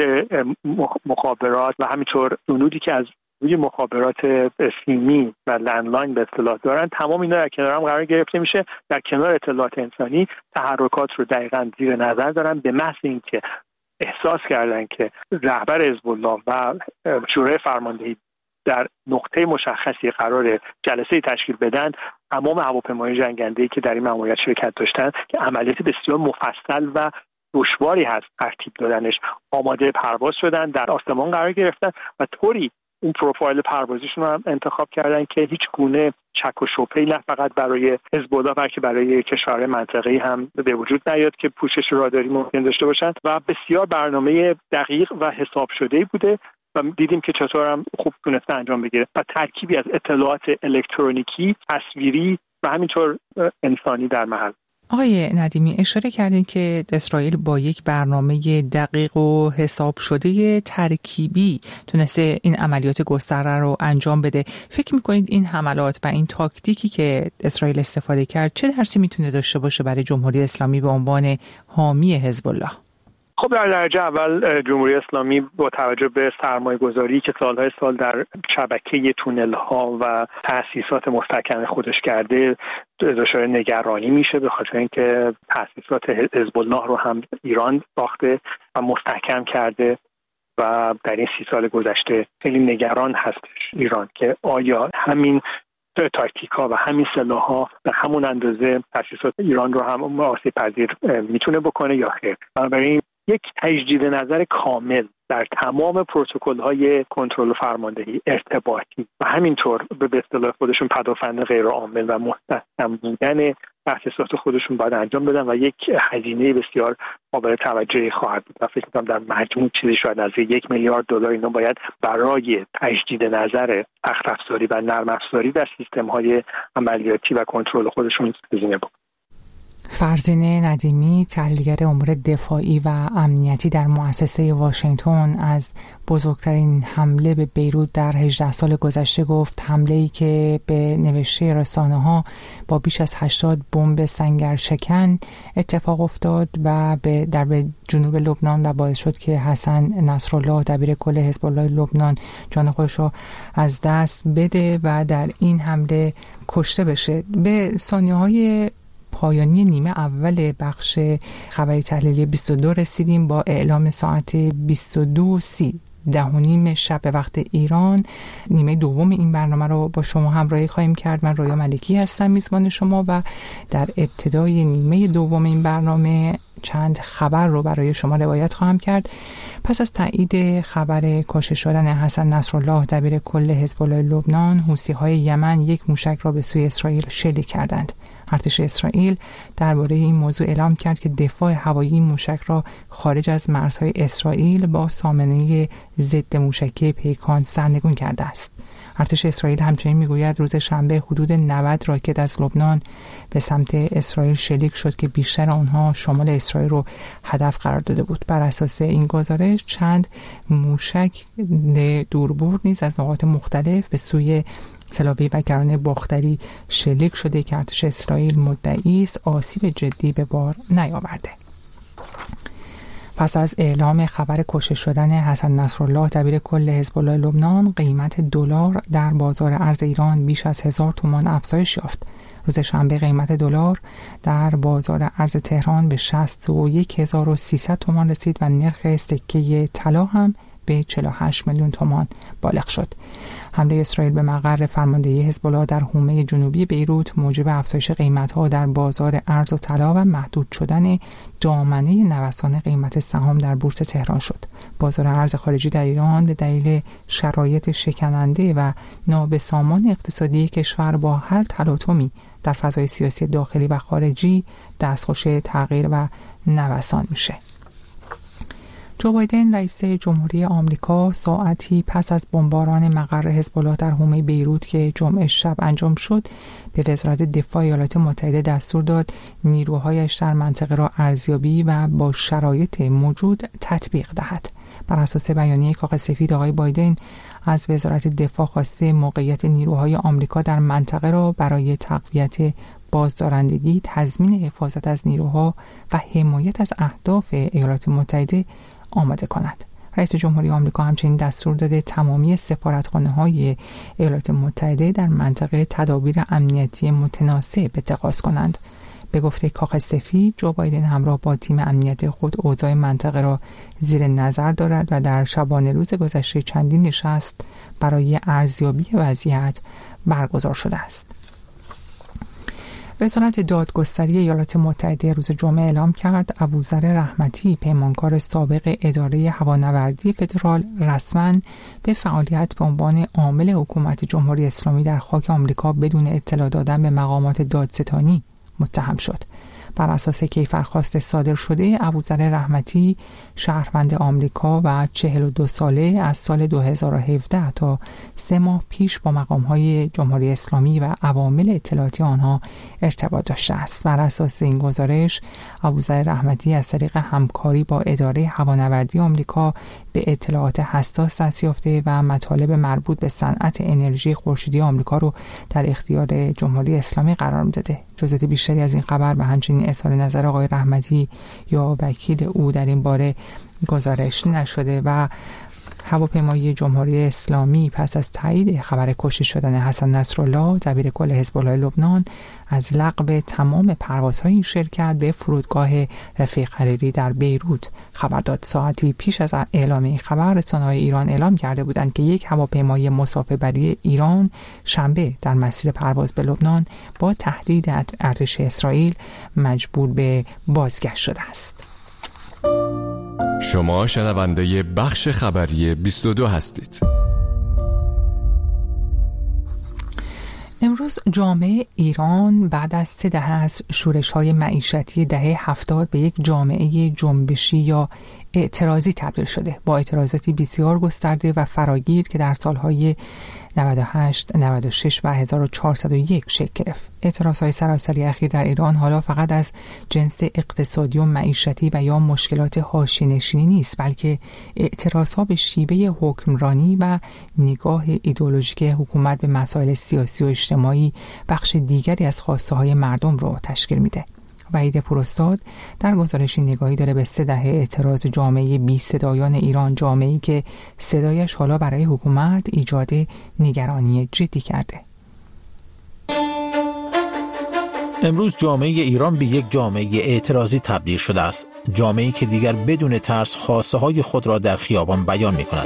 مخابرات و همینطور شنودی که از روی مخابرات سیمی و لندلاین به اصطلاح دارن، تمام اینا در کنار هم قرار گرفته میشه. در کنار اطلاعات انسانی تحرکات رو دقیقاً زیر نظر دارن به محض اینکه احساس کردن که رهبر حزب الله و شورای فرماندهی در نقطه مشخصی قرار جلسه تشکیل بدن، تمام هواپیماهای جنگنده‌ای که در این مأموریت شرکت داشتن که عملیات بسیار مفصل و دشواری هست ترتیب دادنش، آماده پرواز شدن، در آسمان قرار گرفتن و طوری اون پروفایل پروازیشون هم انتخاب کردن که هیچ گونه شک و شبهه‌ای نه فقط برای حزب الله بلکه برای کشورهای منطقه‌ای هم به وجود نیاد که پوشش راداری ممکن داشته باشن و بسیار برنامه دقیق و حساب شده‌ای بوده و دیدیم که چطور هم خوب تونسته انجام بگیره و ترکیبی از اطلاعات الکترونیکی، تصویری و همینطور انسانی در محل. آقای ندیمی، اشاره کردین که اسرائیل با یک برنامه دقیق و حساب شده ترکیبی تونسته این عملیات گسترده رو انجام بده. فکر میکنید این حملات و این تاکتیکی که اسرائیل استفاده کرد چه درسی میتونه داشته باشه برای جمهوری اسلامی به عنوان حامی حزب الله؟ خب در درجه اول جمهوری اسلامی با توجه به سرمایه گذاری که سالهای سال در شبکه تونل ها و تأسیسات مستحکم خودش کرده دچار نگرانی میشه، به خاطر اینکه تأسیسات حزب الله رو هم ایران ساخته و مستحکم کرده و در این سی سال گذشته خیلی نگران هستش ایران که آیا همین تاکتیک‌ها و همین سلاح‌ها به همون اندازه تأسیسات ایران رو هم آسیب پذیر میتونه بکنه یا خیر. بنابراین یک تجدید نظر کامل در تمام پروتکل‌های کنترل و فرماندهی ارتباطی و همینطور به اصطلاح خودشون پدافند غیر عامل و مستحکم بودن تأسیسات خودشون باید انجام بدن و یک هزینه بسیار قابل توجهی خواهد بود و فکر می‌کنم در مجموع چیزی شاید نزدیک یک میلیارد دلار اینا باید برای تجدید نظر سخت افزاری و نرم افزاری در سیستم‌های عملیاتی و کنترل خودشون هزینه بکنن. فرزین ندیمی، تحلیلگر امور دفاعی و امنیتی در مؤسسه واشنگتن، از بزرگترین حمله به بیروت در هجده سال گذشته گفت. حمله‌ای که به نوشته رسانه‌ها با بیش از هشتاد بمب سنگر شکن اتفاق افتاد و به در به جنوب لبنان و باعث شد که حسن نصرالله دبیر کل حزب الله لبنان جان خودش را از دست بده و در این حمله کشته بشه. به ثانیه‌های پایانی نیمه اول بخش خبری تحلیلی بیست و دو رسیدیم با اعلام ساعت بیست و دو و سی ده و نیم شب به وقت ایران. نیمه دوم این برنامه رو با شما همراهی خواهیم کرد. من رویا ملکی هستم میزبان شما و در ابتدای نیمه دوم این برنامه چند خبر رو برای شما روایت خواهم کرد. پس از تایید خبر کشته شدن حسن نصرالله دبیر کل حزب الله لبنان، حوثی‌های یمن یک موشک را به سوی اسرائیل شلیک کردند. ارتش اسرائیل درباره این موضوع اعلام کرد که دفاع هوایی موشک را خارج از مرزهای اسرائیل با سامانه ضد موشکی پیکان سرنگون کرده است. ارتش اسرائیل همچنین میگوید روز شنبه حدود نود راکت از لبنان به سمت اسرائیل شلیک شد که بیشتر آنها شمال اسرائیل رو هدف قرار داده بود. بر اساس این گزارش چند موشک دوربرد نیز از نقاط مختلف به سوی تل‌آویو و گران باختری شلیک شده که ارتش اسرائیل مدعی است آسیب جدی به بار نیاورده. پس از اعلام خبر کشته شدن حسن نصرالله دبیر کل حزب الله لبنان، قیمت دلار در بازار ارز ایران بیش از هزار تومان افزایش یافت. روز شنبه قیمت دلار در بازار ارز تهران به شصت و یک هزار و سیصد تومان رسید و نرخ سکه طلا هم به چهل و هشت میلیون تومان بالغ شد. حمله اسرائیل به مقر فرماندهی حزب الله در حومه جنوبی بیروت موجب افزایش قیمت‌ها در بازار ارز و طلا و محدود شدن دامنه نوسان قیمت سهام در بورس تهران شد. بازار ارز خارجی در ایران به دلیل شرایط شکننده و نابسامان اقتصادی کشور با هر تلاطمی در فضای سیاسی داخلی و خارجی دستخوش تغییر و نوسان میشه. جو بایدن رئیس جمهوری آمریکا ساعتی پس از بمباران مقر حزب الله در حومه بیروت که جمعه شب انجام شد، به وزارت دفاع ایالات متحده دستور داد نیروهایش در منطقه را ارزیابی و با شرایط موجود تطبیق دهد. بر اساس بیانیه کاخ سفید، آقای بایدن از وزارت دفاع خواسته موقعیت نیروهای آمریکا در منطقه را برای تقویت بازدارندگی، تضمین حفاظت از نیروها و حمایت از اهداف ایالات متحده آماده کند. رئیس جمهوری آمریکا همچنین دستور داده تمامی سفارتخانه‌های ایالات متحده در منطقه تدابیر امنیتی متناسب اتخاذ کنند. به گفته کاخ سفید، جو بایدن همراه با تیم امنیت خود اوضاع منطقه را زیر نظر دارد و در شبانه روز گذشته چندین نشست برای ارزیابی وضعیت برگزار شده است. وزارت دادگستری ایالات متحده روز جمعه اعلام کرد ابوذر رحمتی، پیمانکار سابق اداره هوانوردی فدرال، رسما به فعالیت به عنوان عامل حکومت جمهوری اسلامی در خاک آمریکا بدون اطلاع دادن به مقامات دادستانی متهم شد. بر اساس کیفرخواست صادر شده، ابوذر رحمتی شهروند آمریکا و چهل و دو ساله از سال دو هزار و هفده تا سه ماه پیش با مقام‌های جمهوری اسلامی و عوامل اطلاعاتی آنها ارتباط داشته است. بر اساس این گزارش، ابوذر رحمتی از طریق همکاری با اداره هوانوردی آمریکا به اطلاعات حساس دست یافته و مطالب مربوط به صنعت انرژی خورشیدی آمریکا رو در اختیار جمهوری اسلامی قرار می‌داده. جزئیات بیشتری از این خبر و همچنین اظهار نظر آقای رحمتی یا وکیل او در این باره گزارش نشده. و هواپیمایی جمهوری اسلامی پس از تایید خبر کشته شدن حسن نصرالله دبیر کل حزب الله لبنان از لغو تمام پروازهای این شرکت به فرودگاه رفیق حریری در بیروت خبر داد. ساعتی پیش از اعلام این خبر، رسانه‌های ایران اعلام کرده بودند که یک هواپیمای مسافربری ایران شنبه در مسیر پرواز به لبنان با تهدید ارتش اسرائیل مجبور به بازگشت شده است. شما شنونده بخش خبری بیست و دو هستید. امروز جامعه ایران بعد از سه دهه از شورش‌های معیشتی دهه هفتاد به یک جامعه جنبشی یا اعتراضی تبدیل شده، با اعتراضاتی بسیار گسترده و فراگیر که در سالهای نود و هشت، نود و شش و هزار و چهارصد و یک شکل گرفت. اعتراضهای سراسری اخیر در ایران حالا فقط از جنس اقتصادی و معیشتی و یا مشکلات حاشیه‌نشینی نیست، بلکه اعتراضها به شیوه حکمرانی و نگاه ایدئولوژیک حکومت به مسائل سیاسی و اجتماعی بخش دیگری از خواسته های مردم رو تشکیل میده. وحید پوراستاد در گزارشی نگاهی داره به سه دهه اعتراض جامعه بی صدایان ایران، جامعه‌ای که صدایش حالا برای حکومت ایجاد نگرانی جدی کرده. امروز جامعه ایران به یک جامعه اعتراضی تبدیل شده است، جامعه‌ای که دیگر بدون ترس خواسته‌های خود را در خیابان بیان می‌کند.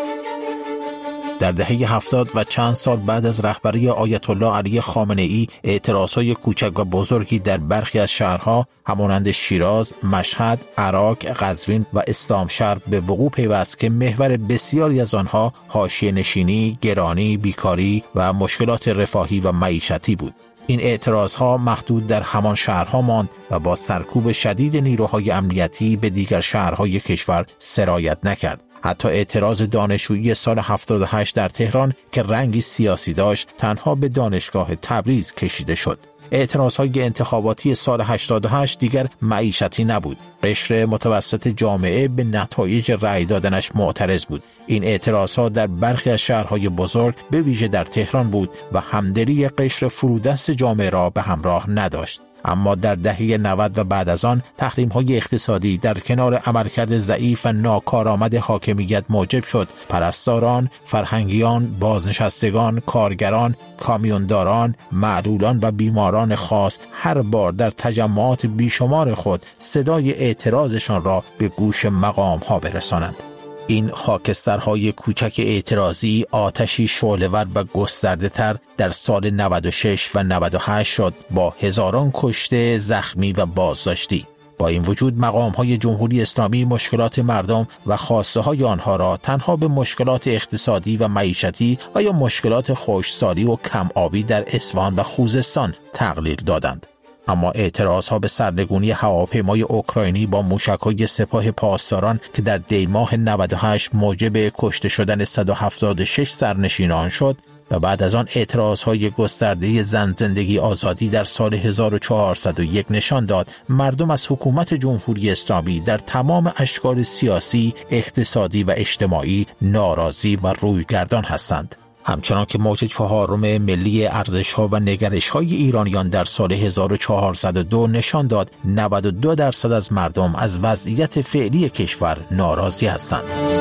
در دهه هفتاد و چند سال بعد از رهبری آیت الله علی خامنه‌ای، اعتراضهای کوچک و بزرگی در برخی از شهرها همانند شیراز، مشهد، عراق، قزوین و اسلامشهر به وقوع پیوست که محور بسیاری از آنها حاشیه‌نشینی، گرانی، بیکاری و مشکلات رفاهی و معیشتی بود. این اعتراضها محدود در همان شهرها ماند و با سرکوب شدید نیروهای امنیتی به دیگر شهرهای کشور سرایت نکرد. حتی اعتراض دانشجویی سال هفتاد و هشت در تهران که رنگی سیاسی داشت تنها به دانشگاه تبریز کشیده شد. اعتراضهای انتخاباتی سال هشتاد و هشت دیگر معیشتی نبود. قشر متوسط جامعه به نتایج رأی دادنش معترض بود. این اعتراضها در برخی از شهرهای بزرگ به ویژه در تهران بود و همدلی قشر فرودست جامعه را به همراه نداشت. اما در دهه نود و بعد از آن تحریم‌های اقتصادی در کنار عملکرد ضعیف و ناکارآمد حاکمیت موجب شد پرستاران، فرهنگیان، بازنشستگان، کارگران، کامیونداران، معلولان و بیماران خاص هر بار در تجمعات بیشمار خود صدای اعتراضشان را به گوش مقام‌ها برسانند. این خاکسترهای کوچک اعتراضی آتشی شعله‌ور و گسترده تر در سال نود و شش و نود و هشت شد با هزاران کشته، زخمی و بازداشتی. با این وجود مقام‌های جمهوری اسلامی مشکلات مردم و خواسته‌های آنها را تنها به مشکلات اقتصادی و معیشتی و یا مشکلات خشکسالی و کم آبی در اصفهان و خوزستان تقلیل دادند. اما اعتراضها به سرنگونی هواپیمای اوکراینی با موشک‌های سپاه پاسداران که در دی ماه نود و هشت موجب کشته شدن صد و هفتاد و شش سرنشینان شد و بعد از آن اعتراضهای گسترده زن زندگی آزادی در سال هزار و چهارصد و یک نشان داد مردم از حکومت جمهوری اسلامی در تمام اشکال سیاسی، اقتصادی و اجتماعی ناراضی و رویگردان هستند. همچنان که موج چهارم ملی ارزش‌ها و نگرش‌های ایرانیان در سال هزار و چهارصد و دو نشان داد نود و دو درصد از مردم از وضعیت فعلی کشور ناراضی هستند.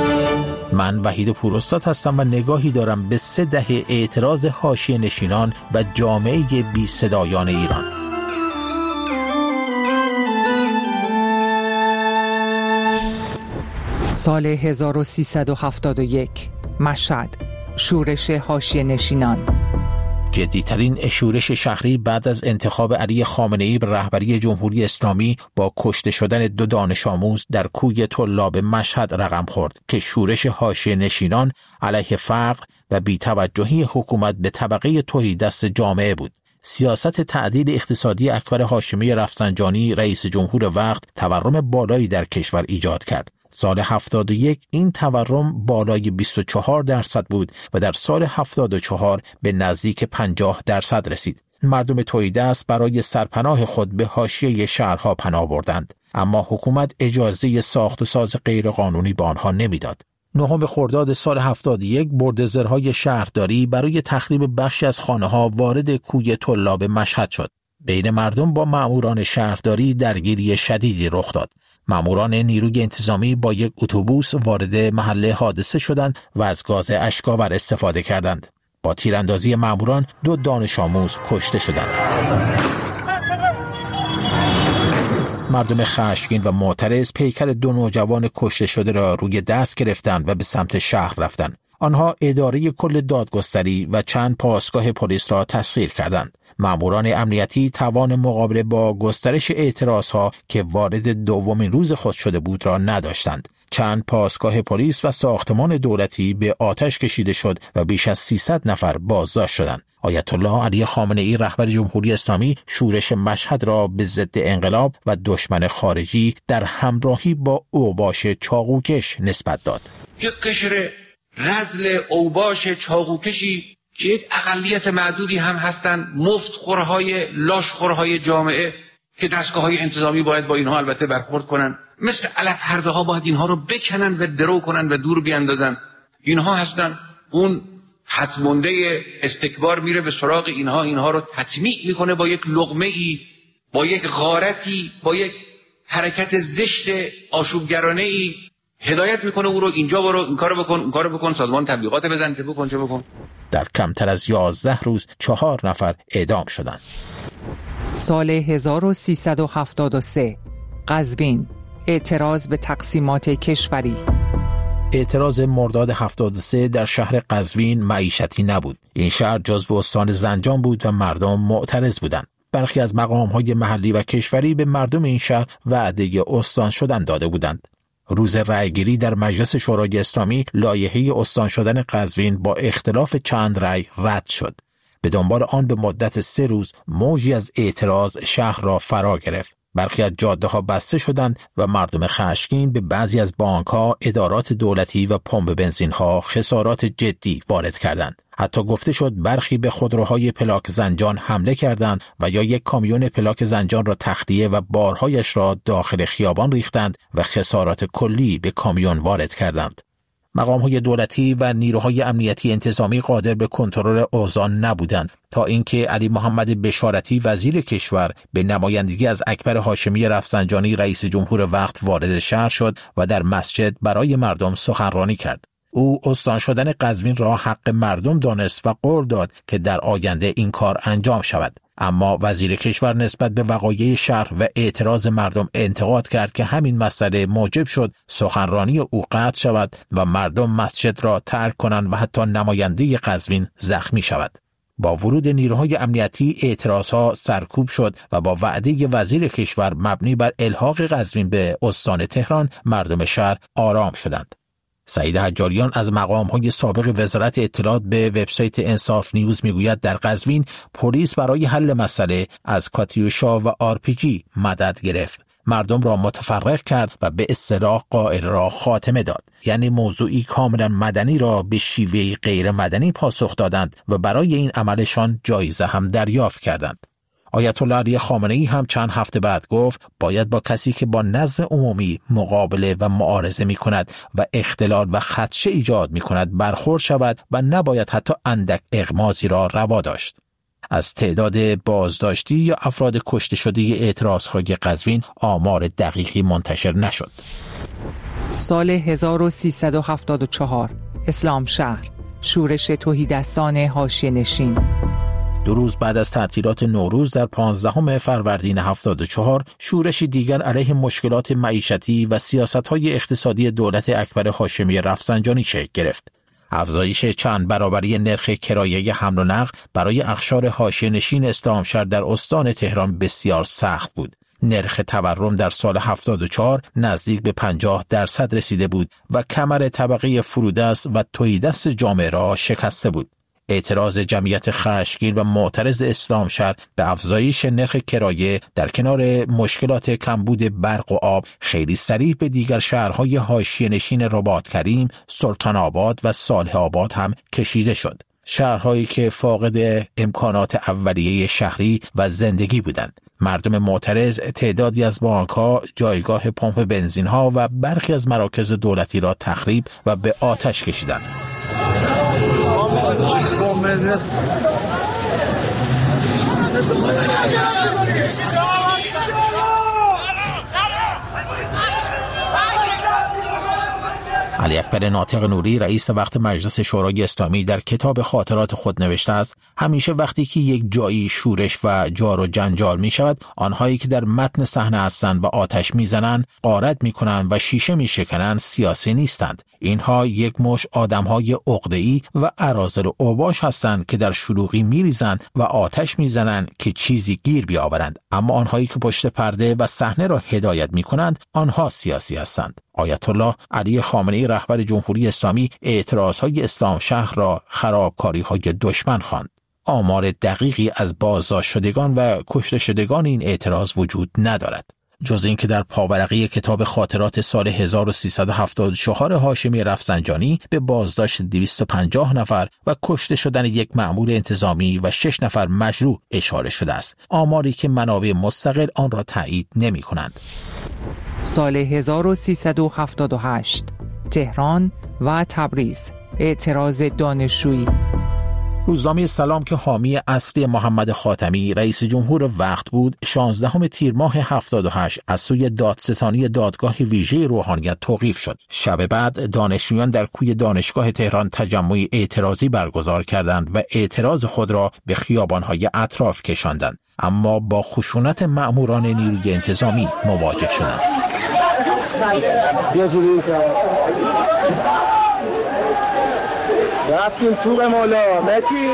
من وحید پوراستاد هستم و نگاهی دارم به سه دهه اعتراض حاشیه‌نشینان و جامعه بی صدایان ایران. سال هزار و سیصد و هفتاد و یک، مشهد، شورش حاشیه‌نشینان. جدی‌ترین شورش شهری بعد از انتخاب علی خامنه‌ای به رهبری جمهوری اسلامی با کشته شدن دو دانش آموز در کوی طلاب مشهد رقم خورد که شورش حاشیه‌نشینان علیه فقر و بی‌توجهی حکومت به طبقه تهیدست جامعه بود. سیاست تعدیل اقتصادی اکبر هاشمی رفسنجانی رئیس جمهور وقت تورم بالایی در کشور ایجاد کرد. سال هفتاد و یک این تورم بالای بیست و چهار درصد بود و در سال هفتاد و چهار به نزدیک پنجاه درصد رسید. مردم تهیدست برای سرپناه خود به حاشیه شهرها پناه بردند، اما حکومت اجازه ساخت و ساز غیرقانونی به آنها نمیداد. نهم خرداد سال هفتاد و یک بلدوزرهای شهرداری برای تخریب بخشی از خانه‌ها وارد کوی طلاب مشهد شد. بین مردم با ماموران شهرداری درگیری شدیدی رخ داد. ماموران نیروی انتظامی با یک اتوبوس وارد محل حادثه شدند و از گاز اشک‌آور استفاده کردند. با تیراندازی ماموران دو دانش آموز کشته شدند. مردم خشمگین و معترض پیکر دو نوجوان کشته شده را روی دست گرفتند و به سمت شهر رفتند. آنها اداره کل دادگستری و چند پاسگاه پلیس را تسخیر کردند. ماموران امنیتی توان مقابله با گسترش اعتراضها که وارد دومین روز خود شده بود را نداشتند. چند پاسگاه پلیس و ساختمان دولتی به آتش کشیده شد و بیش از سیصد نفر بازداشت شدند. آیت الله علی خامنه‌ای رهبر جمهوری اسلامی شورش مشهد را به ضد انقلاب و دشمن خارجی در همراهی با اوباش چاقوکش نسبت داد. یک قشر رذل اوباش چاقوکشی که یک اقلیت معدودی هم هستن، مفتخورهای لاشخورهای جامعه که دستگاه‌های انتظامی باید با اینها البته برخورد کنن، مثل علف هرده ها باید اینها رو بکنن و درو کنن و دور بیاندازن. اینها هستن. اون حتمونده استکبار میره به سراغ اینها، اینها رو تطمیع میکنه با یک لقمه ای، با یک غارتی، با یک حرکت زشت آشوبگرانه ای هدایت میکنه او رو اینجا برو این کارو بکن اون کارو بکن، سازمان تبلیغات بزن، چه بکن چه بکن. در کمتر از یازده روز چهار نفر اعدام شدند. سال هزار و سیصد و هفتاد و سه قزوین، اعتراض به تقسیمات کشوری. اعتراض مرداد هفتاد و سه در شهر قزوین معیشتی نبود. این شهر جزو استان زنجان بود و مردم معترض بودند. برخی از مقام‌های محلی و کشوری به مردم این شهر وعده استان شدن داده بودند. روز رأیگیری در مجلس شورای اسلامی لایحه استان شدن قزوین با اختلاف چند رأی رد شد. به دنبال آن به مدت سه روز موجی از اعتراض شهر را فرا گرفت. برخی از جاده‌ها بسته شدند و مردم خشمگین به بعضی از بانک‌ها، ادارات دولتی و پمپ بنزین‌ها خسارات جدی وارد کردند. حتی گفته شد برخی به خودروهای پلاک زنجان حمله کردند و یا یک کامیون پلاک زنجان را تخلیه و بارهایش را داخل خیابان ریختند و خسارات کلی به کامیون وارد کردند. مقام‌های دولتی و نیروهای امنیتی انتظامی قادر به کنترل اوضاع نبودند تا اینکه علی محمد بشارتی وزیر کشور به نمایندگی از اکبر هاشمی رفسنجانی رئیس جمهور وقت وارد شهر شد و در مسجد برای مردم سخنرانی کرد. او استان شدن قزوین را حق مردم دانست و قول داد که در آینده این کار انجام شود. اما وزیر کشور نسبت به وقایع شهر و اعتراض مردم انتقاد کرد که همین مسئله موجب شد سخنرانی او قطع شود و مردم مسجد را ترک کنند و حتی نماینده قزوین زخمی شود. با ورود نیروهای امنیتی اعتراضها سرکوب شد و با وعده وزیر کشور مبنی بر الحاق قزوین به استان تهران مردم شهر آرام شدند. سعید حجاریان از مقام‌های سابق وزارت اطلاعات به وبسایت انصاف نیوز میگوید در قزوین پلیس برای حل مسئله از کاتیوشا و آر پی جی مدد گرفت. مردم را متفرق کرد و به اصطلاح قائله را خاتمه داد. یعنی موضوعی کاملا مدنی را به شیوه غیر مدنی پاسخ دادند و برای این عملشان جایزه هم دریافت کردند. آیت الله علی خامنه‌ای هم چند هفته بعد گفت باید با کسی که با نظم عمومی مقابله و معارضه می کند و اختلال و خدشه ایجاد می کند برخورد شود و نباید حتی اندک اغمازی را روا داشت. از تعداد بازداشتی یا افراد کشته شده اعتراضهای قزوین آمار دقیقی منتشر نشد. سال هزار و سیصد و هفتاد و چهار اسلام شهر، شورش تهیدستان حاشیه‌نشین. دو روز بعد از تعطیلات نوروز در پانزدهم فروردین هفتاد و چهار شورشی دیگر علیه مشکلات معیشتی و سیاست‌های اقتصادی دولت اکبر هاشمی رفسنجانی شکل گرفت. افزایش چند برابری نرخ کرایه حمل و نقل برای اقشار حاشیه‌نشین اسلامشهر در استان تهران بسیار سخت بود. نرخ تورم در سال هفتاد و چهار نزدیک به پنجاه درصد رسیده بود و کمر طبقه فرودست و تهیدست جامعه را شکسته بود. اعتراض جمعیت خشمگین و معترض اسلامشهر به افزایش نرخ کرایه در کنار مشکلات کمبود برق و آب خیلی سریع به دیگر شهرهای حاشیه‌نشین رباط کریم، سلطان آباد و صالح آباد هم کشیده شد. شهرهایی که فاقد امکانات اولیه شهری و زندگی بودند. مردم معترض تعدادی از بانک‌ها، جایگاه پمپ بنزین‌ها و برخی از مراکز دولتی را تخریب و به آتش کشیدند. علی اکبر ناطق نوری رئیس وقت مجلس شورای اسلامی در کتاب خاطرات خود نوشته است همیشه وقتی که یک جایی شورش و جار و جنجال می شود آنهایی که در متن صحنه هستند و آتش می زنند، غارت می کنند و شیشه می شکنند سیاسی نیستند. اینها یک مش آدمهای عقده‌ای و اراذل و اوباش هستند که در شلوغی می ریزند و آتش می زنند که چیزی گیر بیاورند. اما آنهایی که پشت پرده و صحنه را هدایت می کنند آنها سیاسی هستند. آیت الله علی خامنه‌ای رهبر جمهوری اسلامی اعتراضهای اسلام شهر را خرابکاری‌های دشمن خواند. آمار دقیقی از بازداشت شدگان و کشته شدگان این اعتراض وجود ندارد. جز این که در پاورقی کتاب خاطرات سال هزار و سیصد و هفتاد و چهار هاشمی رفسنجانی به بازداشت دویست و پنجاه نفر و کشته شدن یک مأمور انتظامی و شش نفر مجروح اشاره شده است، آماری که منابع مستقل آن را تایید نمی کنند. سال هزار و سیصد و هفتاد و هشت تهران و تبریز، اعتراض دانشجویی. روزنامه سلام که حامی اصلی محمد خاتمی رئیس جمهور وقت بود، شانزدهم تیر ماه هفتاد و هشت از سوی دادستانی دادگاه ویژه روحانیت توقیف شد. شب بعد دانشجویان در کوی دانشگاه تهران تجمع اعتراضی برگزار کردند و اعتراض خود را به خیابان‌های اطراف کشاندند، اما با خشونت مأموران نیروی انتظامی مواجه شدند. رفتیم توق مولا مکی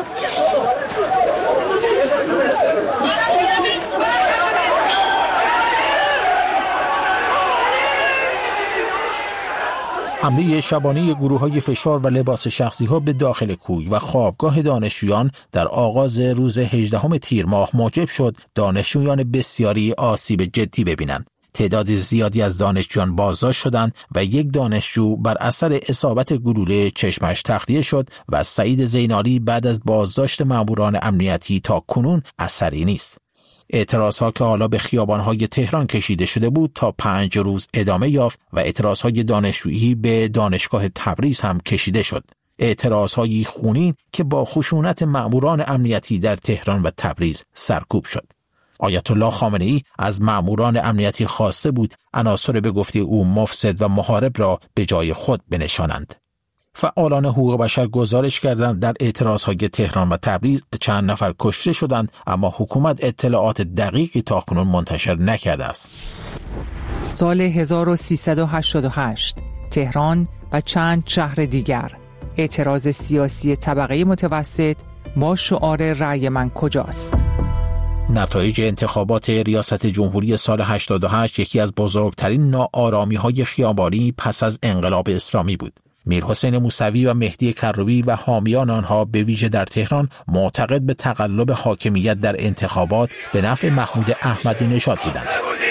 حمله شبانه گروه‌های فشار و لباس شخصی‌ها به داخل کوی و خوابگاه دانشجویان در آغاز روز هجدهم تیر ماه موجب شد دانشجویان بسیاری آسیب جدی ببینند. تعداد زیادی از دانشجویان بازداشت شدند و یک دانشجو بر اثر اصابت گلوله چشمش تخلیه شد و سعید زینالی بعد از بازداشت ماموران امنیتی تا کنون اثری نیست. اعتراضها که حالا به خیابان‌های تهران کشیده شده بود تا پنج روز ادامه یافت و اعتراضهای دانشجویی به دانشگاه تبریز هم کشیده شد. اعتراضهای خونین که با خشونت ماموران امنیتی در تهران و تبریز سرکوب شد. آیت الله خامنه‌ای از ماموران امنیتی خواسته بود عناصر به گفته او مفسد و محارب را به جای خود بنشانند. فعالان حقوق بشر گزارش کردند در اعتراضهای تهران و تبریز چند نفر کشته شدند، اما حکومت اطلاعات دقیقی تاکنون منتشر نکرده است. سال هزار و سیصد و هشتاد و هشت تهران و چند شهر دیگر، اعتراض سیاسی طبقه متوسط با شعار رأی من کجاست؟ نتایج انتخابات ریاست جمهوری سال هشتاد و هشت یکی از بزرگترین ناآرامی‌های خیابانی پس از انقلاب اسلامی بود. میرحسین موسوی و مهدی کروبی و حامیان آنها به ویژه در تهران معتقد به تقلب حاکمیت در انتخابات به نفع محمود احمدی نژاد بودند.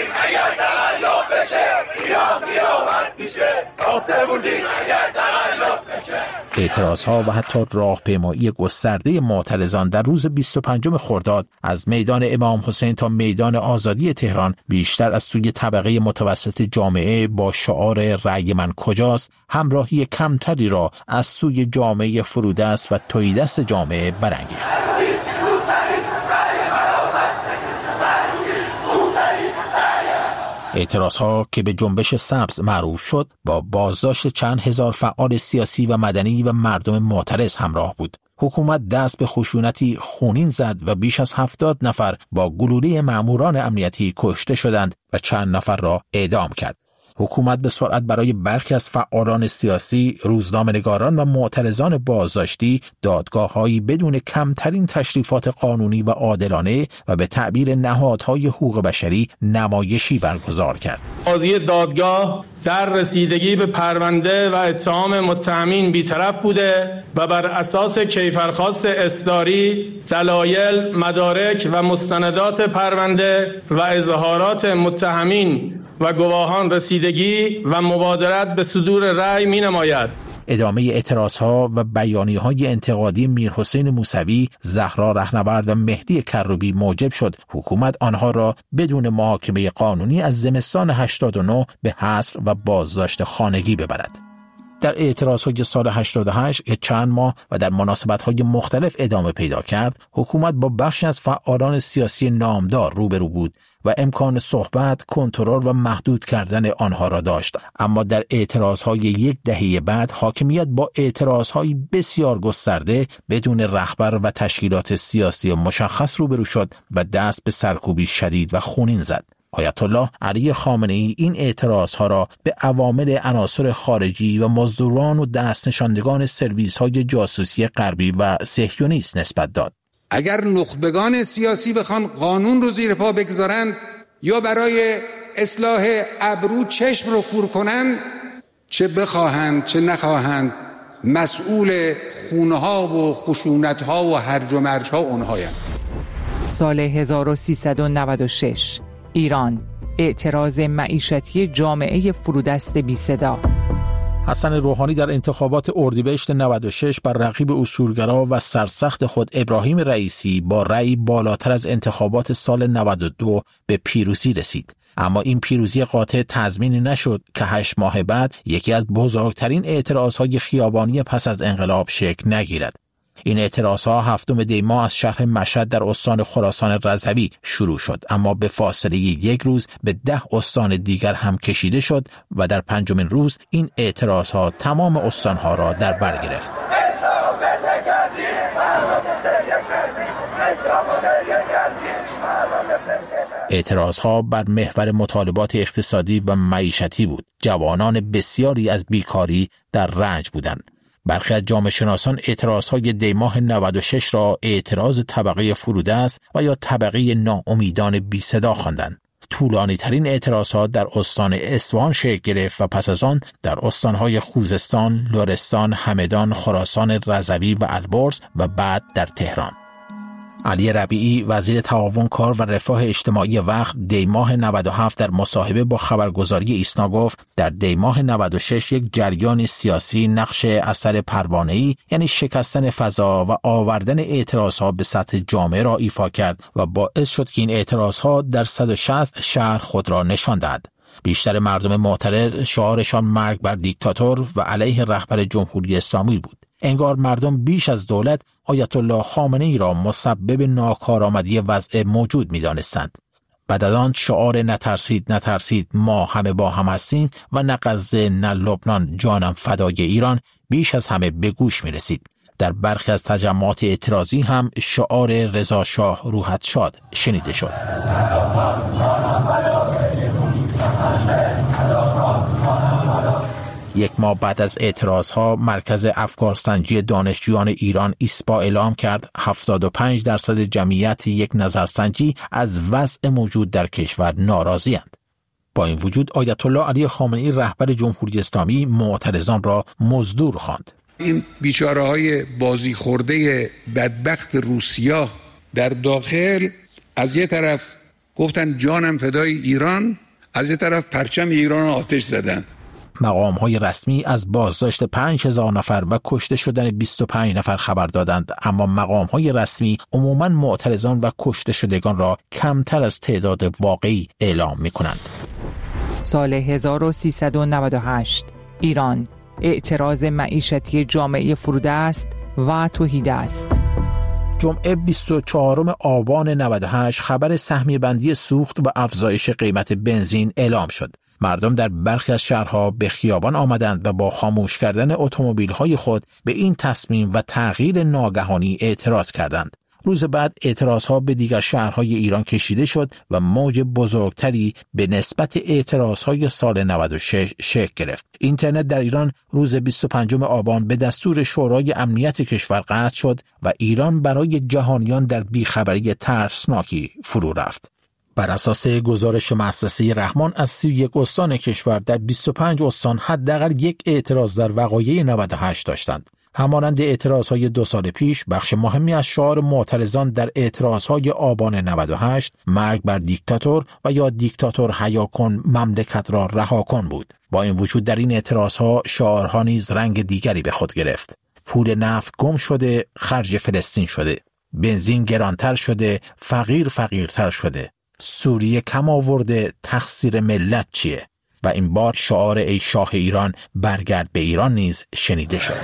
اعتراضها و حتی راهپیمایی گسترده معترضان در روز بیست و پنجم خرداد از میدان امام حسین تا میدان آزادی تهران بیشتر از سوی طبقه متوسط جامعه با شعار رأی من کجاست همراهی کمتری را از سوی جامعه فرودست و تهیدست جامعه برانگیخت. اعتراضها که به جنبش سبز معروف شد با بازداشت چند هزار فعال سیاسی و مدنی و مردم معترض همراه بود. حکومت دست به خشونتی خونین زد و بیش از هفتاد نفر با گلوله ماموران امنیتی کشته شدند و چند نفر را اعدام کرد. حکومت به سرعت برای برخی از فعالان سیاسی، روزنامه‌نگاران و معترضان بازداشتی دادگاه‌هایی بدون کمترین تشریفات قانونی و عادلانه و به تعبیر نهادهای حقوق بشری نمایشی برگزار کرد. قاضی دادگاه در رسیدگی به پرونده و اتهام متهمین بی‌طرف بوده و بر اساس کیفرخواست اصداری دلایل، مدارک و مستندات پرونده و اظهارات متهمین و گواهان رسیدگی و مبادرت به صدور رأی می نماید. ادامه اعتراضها و بیانیه‌های انتقادی میرحسین موسوی، زهرا رهنورد و مهدی کروبی موجب شد حکومت آنها را بدون محاکمه قانونی از زمستان هشتاد و نه به حصر و بازداشت خانگی ببرد. در اعتراضهای سال هشتاد و هشت که چند ماه و در مناسبت‌های مختلف ادامه پیدا کرد، حکومت با بخشی از فعالان سیاسی نامدار روبرو بود و امکان صحبت، کنترل و محدود کردن آنها را داشت. اما در اعتراضهای یک دهه بعد حاکمیت با اعتراضهای بسیار گسترده بدون رهبر و تشکیلات سیاسی مشخص روبرو شد و دست به سرکوبی شدید و خونین زد. آیت الله علی خامنه‌ای این اعتراضها را به عوامل عناصر خارجی و مزدوران و دست نشاندگان سرویس‌های جاسوسی غربی و صهیونیست نسبت داد. اگر نخبگان سیاسی بخوان قانون رو زیر پا بگذارن یا برای اصلاح ابرو چشم رو کور کنن، چه بخواهند چه نخواهند مسئول خونها و خشونتها و هرج و مرجها اونهایند. سال هزار و سیصد و نود و شش ایران، اعتراض معیشتی جامعه فرودست بی صدا. حسن روحانی در انتخابات اردیبهشت نود و شش بر رقیب اصولگرا و سرسخت خود ابراهیم رئیسی با رأی بالاتر از انتخابات سال نود و دو به پیروزی رسید. اما این پیروزی قاطع تضمینی نشد که هشت ماه بعد یکی از بزرگترین اعتراضهای خیابانی پس از انقلاب شکل نگیرد. این اعتراضها هفتم دی ماه از شهر مشهد در استان خراسان رضوی شروع شد، اما به فاصله یک روز به ده استان دیگر هم کشیده شد و در پنجمین روز این اعتراضها تمام استانها را در بر گرفت. اعتراضها بر محور مطالبات اقتصادی و معیشتی بود. جوانان بسیاری از بیکاری در رنج بودند. برخی از جامعه شناسان اعتراضهای دی ماه نود و شش را اعتراض طبقه فرودست و یا طبقه ناامیدان بی صدا خواندند. طولانی ترین اعتراضات در استان اصفهان شکل گرفت و پس از آن در استانهای خوزستان، لرستان، همدان، خراسان رضوی و البرز و بعد در تهران. علی ربیعی وزیر تعاون کار و رفاه اجتماعی وقت دی ماه نود و هفت در مصاحبه با خبرگزاری ایسنا گفت در دی ماه نود و شش یک جریان سیاسی نقش اثر پروانه‌ای یعنی شکستن فضا و آوردن اعتراضها به سطح جامعه را ایفا کرد و باعث شد که این اعتراضها در صد و شصت شهر خود را نشان دهد. بیشتر مردم معترض شعارشان مرگ بر دیکتاتور و علیه رهبر جمهوری اسلامی بود. انگار مردم بیش از دولت آیت الله خامنه‌ای را مسبب ناکارآمدی وضع موجود می‌دانستند. بعد از آن شعار نترسید نترسید ما همه با هم هستیم و نه غزه نه لبنان جانم فدای ایران بیش از همه به گوش می‌رسید. در برخی از تجمعات اعتراضی هم شعار رضا شاه روحت شاد شنیده شد. یک ماه بعد از اعتراضها مرکز افکارسنجی دانشجویان ایران ایسپا اعلام کرد هفتاد و پنج درصد جمعیت یک نظرسنجی از وضع موجود در کشور ناراضی‌اند. با این وجود آیت الله علی خامنه‌ای رهبر جمهوری اسلامی معترضان را مزدور خواند. این بیچاره‌های بازی خورده بدبخت روسیا در داخل از یه طرف گفتن جانم فدای ایران، از یه طرف پرچم ایران رو آتش زدن. مقام‌های رسمی از بازداشت پنج هزار نفر و کشته شدن بیست و پنج نفر خبر دادند، اما مقام‌های رسمی عموماً معترضان و کشته شدگان را کمتر از تعداد واقعی اعلام می‌کنند. سال هزار و سیصد و نود و هشت ایران، اعتراض معیشتی جامعه فرودست و توحیدست. جمعه بیست و چهارم آبان نود و هشت خبر سهمیه بندی سوخت و افزایش قیمت بنزین اعلام شد. مردم در برخی از شهرها به خیابان آمدند و با خاموش کردن اتومبیل‌های خود به این تصمیم و تغییر ناگهانی اعتراض کردند. روز بعد اعتراضها به دیگر شهرهای ایران کشیده شد و موج بزرگتری به نسبت اعتراضهای سال نود و شش شکل گرفت. اینترنت در ایران روز بیست و پنجم آبان به دستور شورای امنیت کشور قطع شد و ایران برای جهانیان در بیخبری ترسناکی فرو رفت. بر اساس گزارش مؤسسه رحمان از سی و یک استان کشور در بیست و پنج استان حداقل یک اعتراض در وقایع نود و هشت داشتند. همانند اعتراضهای دو سال پیش، بخش مهمی از شعار معترضان در اعتراضهای آبان نود و هشت مرگ بر دیکتاتور و یا دیکتاتور حیا کن مملکت را رها کن بود. با این وجود در این اعتراضها شعارها نیز رنگ دیگری به خود گرفت. پول نفت گم شده، خرج فلسطین شده. بنزین گرانتر شده، فقیر فقیرتر شده. سوریه کم آورده، تقصیر ملت چیه؟ و این بار شعار ای شاه ایران برگرد به ایران نیز شنیده شد.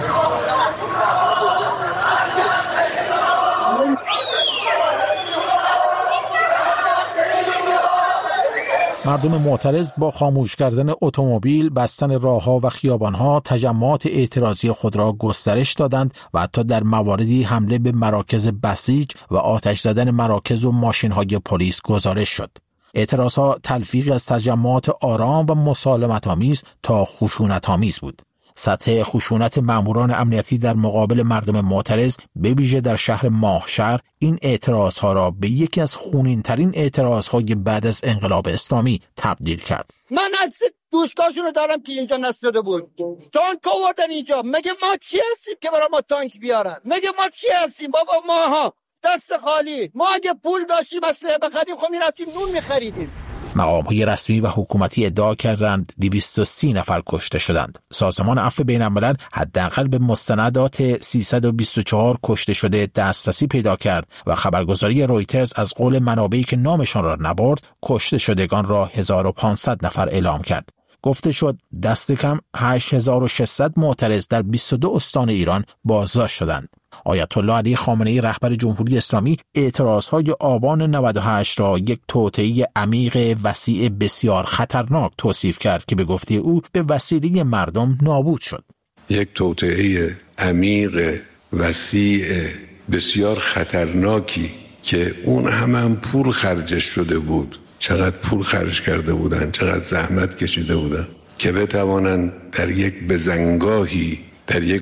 مردم معترض با خاموش کردن اتومبیل، بستن راه‌ها و خیابان‌ها تجمعات اعتراضی خود را گسترش دادند و حتی در مواردی حمله به مراکز بسیج و آتش زدن مراکز و ماشین‌های پلیس گزارش شد. اعتراضها تلفیقی از تجمعات آرام و مسالمت‌آمیز تا خشونت‌آمیز بود. سطح خشونت ماموران امنیتی در مقابل مردم معترض به ویژه در شهر ماهشهر این اعتراضها را به یکی از خونین‌ترین اعتراضهای بعد از انقلاب اسلامی تبدیل کرد. من عکس دوشکاشون رو دارم که اینجا نستاده بود. تانک آوردن اینجا. مگه ما چی هستیم که برای ما تانک بیارن؟ مگه ما چی هستیم بابا؟ ماها دست خالی. ما اگه پول داشتیم اسلحه بخریم خب میرفتیم نون میخریدیم. مقام‌های رسمی و حکومتی ادعا کردند دویست و سی نفر کشته شدند. سازمان عفو بین‌الملل حداقل به مستندات سیصد و بیست و چهار کشته شده دسترسی پیدا کرد و خبرگزاری رویترز از قول منابعی که نامشان را نبرد کشته شدگان را هزار و پانصد نفر اعلام کرد. گفته شد دست کم هشت هزار و ششصد معترض در بیست و دو استان ایران بازداشت شدند. آیت الله علی خامنه‌ای رهبر جمهوری اسلامی اعتراضهای آبان نود و هشت را یک توطئه عمیق وسیع بسیار خطرناک توصیف کرد که به گفته او به وسیله مردم نابود شد. یک توطئه عمیق وسیع بسیار خطرناکی که اون هم, هم پول خرجش شده بود، چقدر پول خرج کرده بودن، چقدر زحمت کشیده بودن که بتوانند در یک بزنگاهی، در یک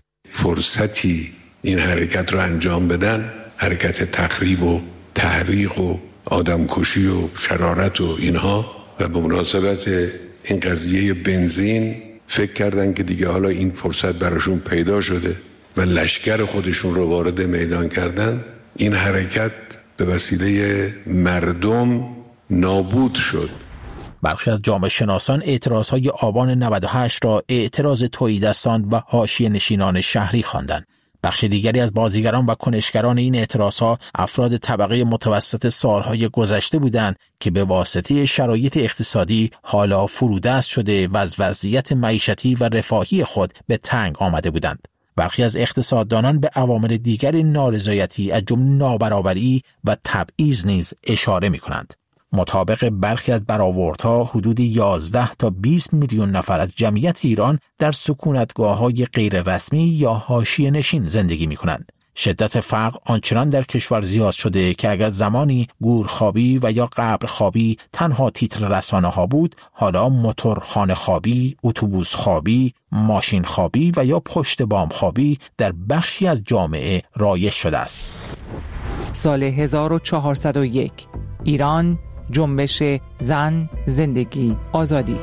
فرصتی این حرکت رو انجام بدن، حرکت تخریب و تحریق و آدمکشی و شرارت و اینها. و به مناسبت این قضیه بنزین فکر کردن که دیگه حالا این فرصت براشون پیدا شده و لشکر خودشون رو وارد میدان کردن. این حرکت به وسیله مردم نابود شد. برخی از جامعه شناسان اعتراضهای آبان نود و هشت را اعتراض تهیدستان و حاشیه نشینان شهری خواندند. بخش دیگری از بازیگران و کنشگران این اعتراضها افراد طبقه متوسط سالهای گذشته بودند که به واسطه شرایط اقتصادی حالا فرودست شده و از وضعیت معیشتی و رفاهی خود به تنگ آمده بودند. برخی از اقتصاددانان به عوامل دیگر نارضایتی از جمله نابرابری و تبعیض نیز اشاره می‌کنند. مطابق برخی از برآوردها حدود یازده تا بیست میلیون نفر از جمعیت ایران در سکونتگاه‌های غیر رسمی یا حاشیه نشین زندگی می‌کنند. شدت فقر آنچنان در کشور زیاد شده که اگر زمانی گورخوابی و یا قبرخوابی تنها تیتر رسانه‌ها بود، حالا موتورخانه خوابی، اتوبوس خوابی، ماشین خوابی و یا پشت بام خوابی در بخشی از جامعه رایج شده است. سال هزار و چهارصد و یک ایران، جنبش زن، زندگی، آزادی.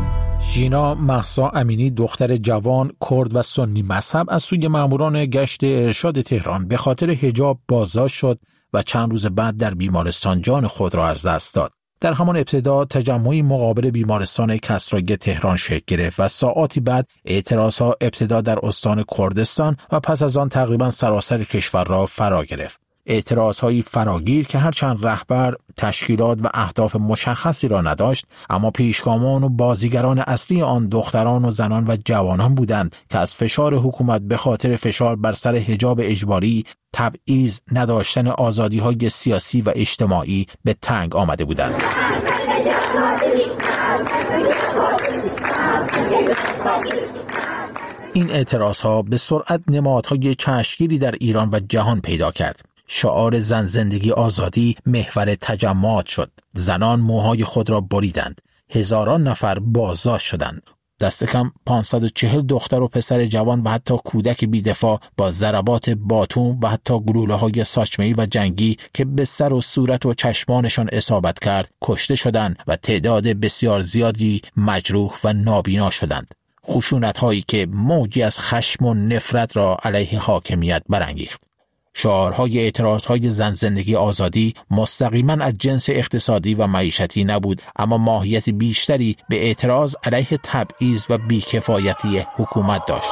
ژینا مهسا امینی دختر جوان کرد و سنی مذهب از سوی ماموران گشت ارشاد تهران به خاطر حجاب بازداشت شد و چند روز بعد در بیمارستان جان خود را از دست داد. در همان ابتدا تجمعی مقابل بیمارستان کسرایی تهران شکل گرفت و ساعاتی بعد اعتراضها ابتدا در استان کردستان و پس از آن تقریبا سراسر کشور را فرا گرفت. اعتراضهایی فراگیر که هرچند رهبر تشکیلات و اهداف مشخصی را نداشت، اما پیشگامان و بازیگران اصلی آن دختران و زنان و جوانان بودند که از فشار حکومت به خاطر فشار بر سر حجاب اجباری، تبعیض، نداشتن آزادی‌های سیاسی و اجتماعی به تنگ آمده بودند. این اعتراضها به سرعت نمادهای چشمگیری در ایران و جهان پیدا کرد. شعار زن، زندگی، آزادی محور تجمعات شد. زنان موهای خود را بریدند. هزاران نفر بازداشت شدند. دست کم پانصد و چهل دختر و پسر جوان و حتی کودک بی‌دفاع با ضربات باتون و حتی گلوله‌های ساچمه‌ای و جنگی که به سر و صورت و چشمانشان اصابت کرد کشته شدند و تعداد بسیار زیادی مجروح و نابینا شدند. خشونت‌هایی که موجی از خشم و نفرت را علیه حاکمیت برانگیخت. شعارهای اعتراضهای زن، زندگی، آزادی مستقیما از جنس اقتصادی و معیشتی نبود، اما ماهیت بیشتری به اعتراض علیه تبعیض و بیکفایتی حکومت داشت.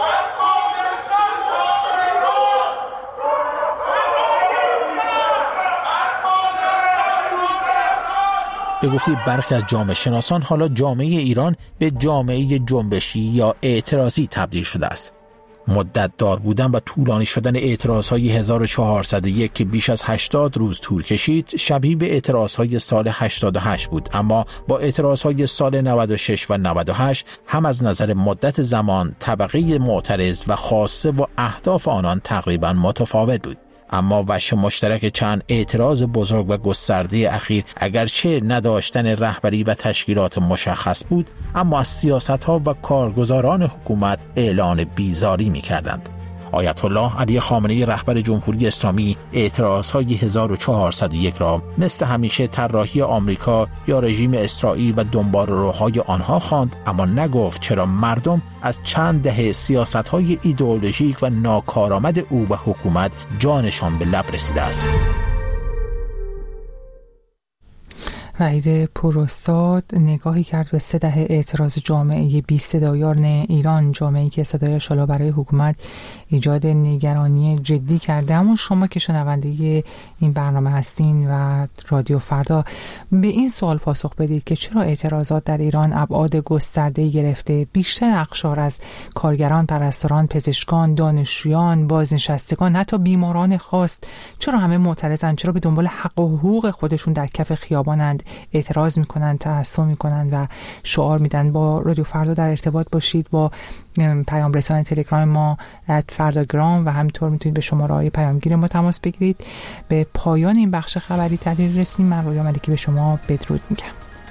به گفته برخی از جامعه شناسان حالا جامعه ایران به جامعه جنبشی یا اعتراضی تبدیل شده است. مدت دار بودن و طولانی شدن اعتراضهای هزار و چهارصد و یک که بیش از هشتاد روز طول کشید شبیه به اعتراضهای سال هشتاد و هشت بود، اما با اعتراضهای سال نود و شش و نود و هشت هم از نظر مدت زمان، طبقه معترض و خاصه و اهداف آنان تقریبا متفاوت بود. اما وجه مشترک چند اعتراض بزرگ و گسترده اخیر اگرچه نداشتن رهبری و تشکیلات مشخص بود، اما از سیاست‌ها و کارگزاران حکومت اعلان بیزاری می‌کردند. آیت الله علی خامنه‌ای رهبر جمهوری اسلامی اعتراضهای هزار و چهارصد و یک را مثل همیشه طراحی آمریکا یا رژیم اسرائیل و دنباله‌روهای آنها خواند، اما نگفت چرا مردم از چند دهه سیاست‌های ایدئولوژیک و ناکارآمد او و حکومت جانشان به لب رسیده است. وحید پوراستاد نگاهی کرد به سه دهه اعتراض جامعه بی صدایان ایران، جامعه‌ای که صدایش حالا برای حکومت ایجاد نگرانی جدی کرده. اما شما که شنونده این برنامه هستین و رادیو فردا، به این سوال پاسخ بدید که چرا اعتراضات در ایران ابعاد گسترده‌ای گرفته؟ بیشتر اقشار از کارگران، پرستاران، پزشکان، دانشجویان، بازنشستگان، حتی بیماران خاص، چرا همه معترضن؟ چرا به دنبال حق و حقوق خودشون در کف خیابانند، اعتراض میکنن، تعصب میکنن و شعار میدن؟ با رادیو فردا در ارتباط باشید. با پیام رسان تلگرام ما ات فرداگرام و همینطور میتونید به شماره‌های پیامگیر ما تماس بگیرید. به پایان این بخش خبری تحلیل رسیدیم. من رویا ملکی به شما بدرود میگم.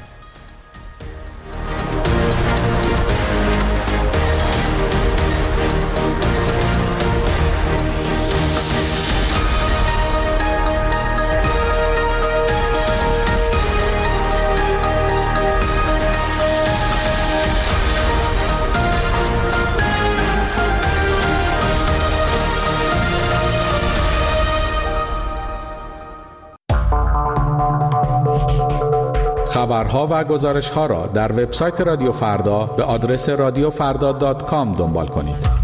خبرها و گزارش‌ها را در وبسایت رادیو فردا به آدرس رادیو فردا دات کام دنبال کنید.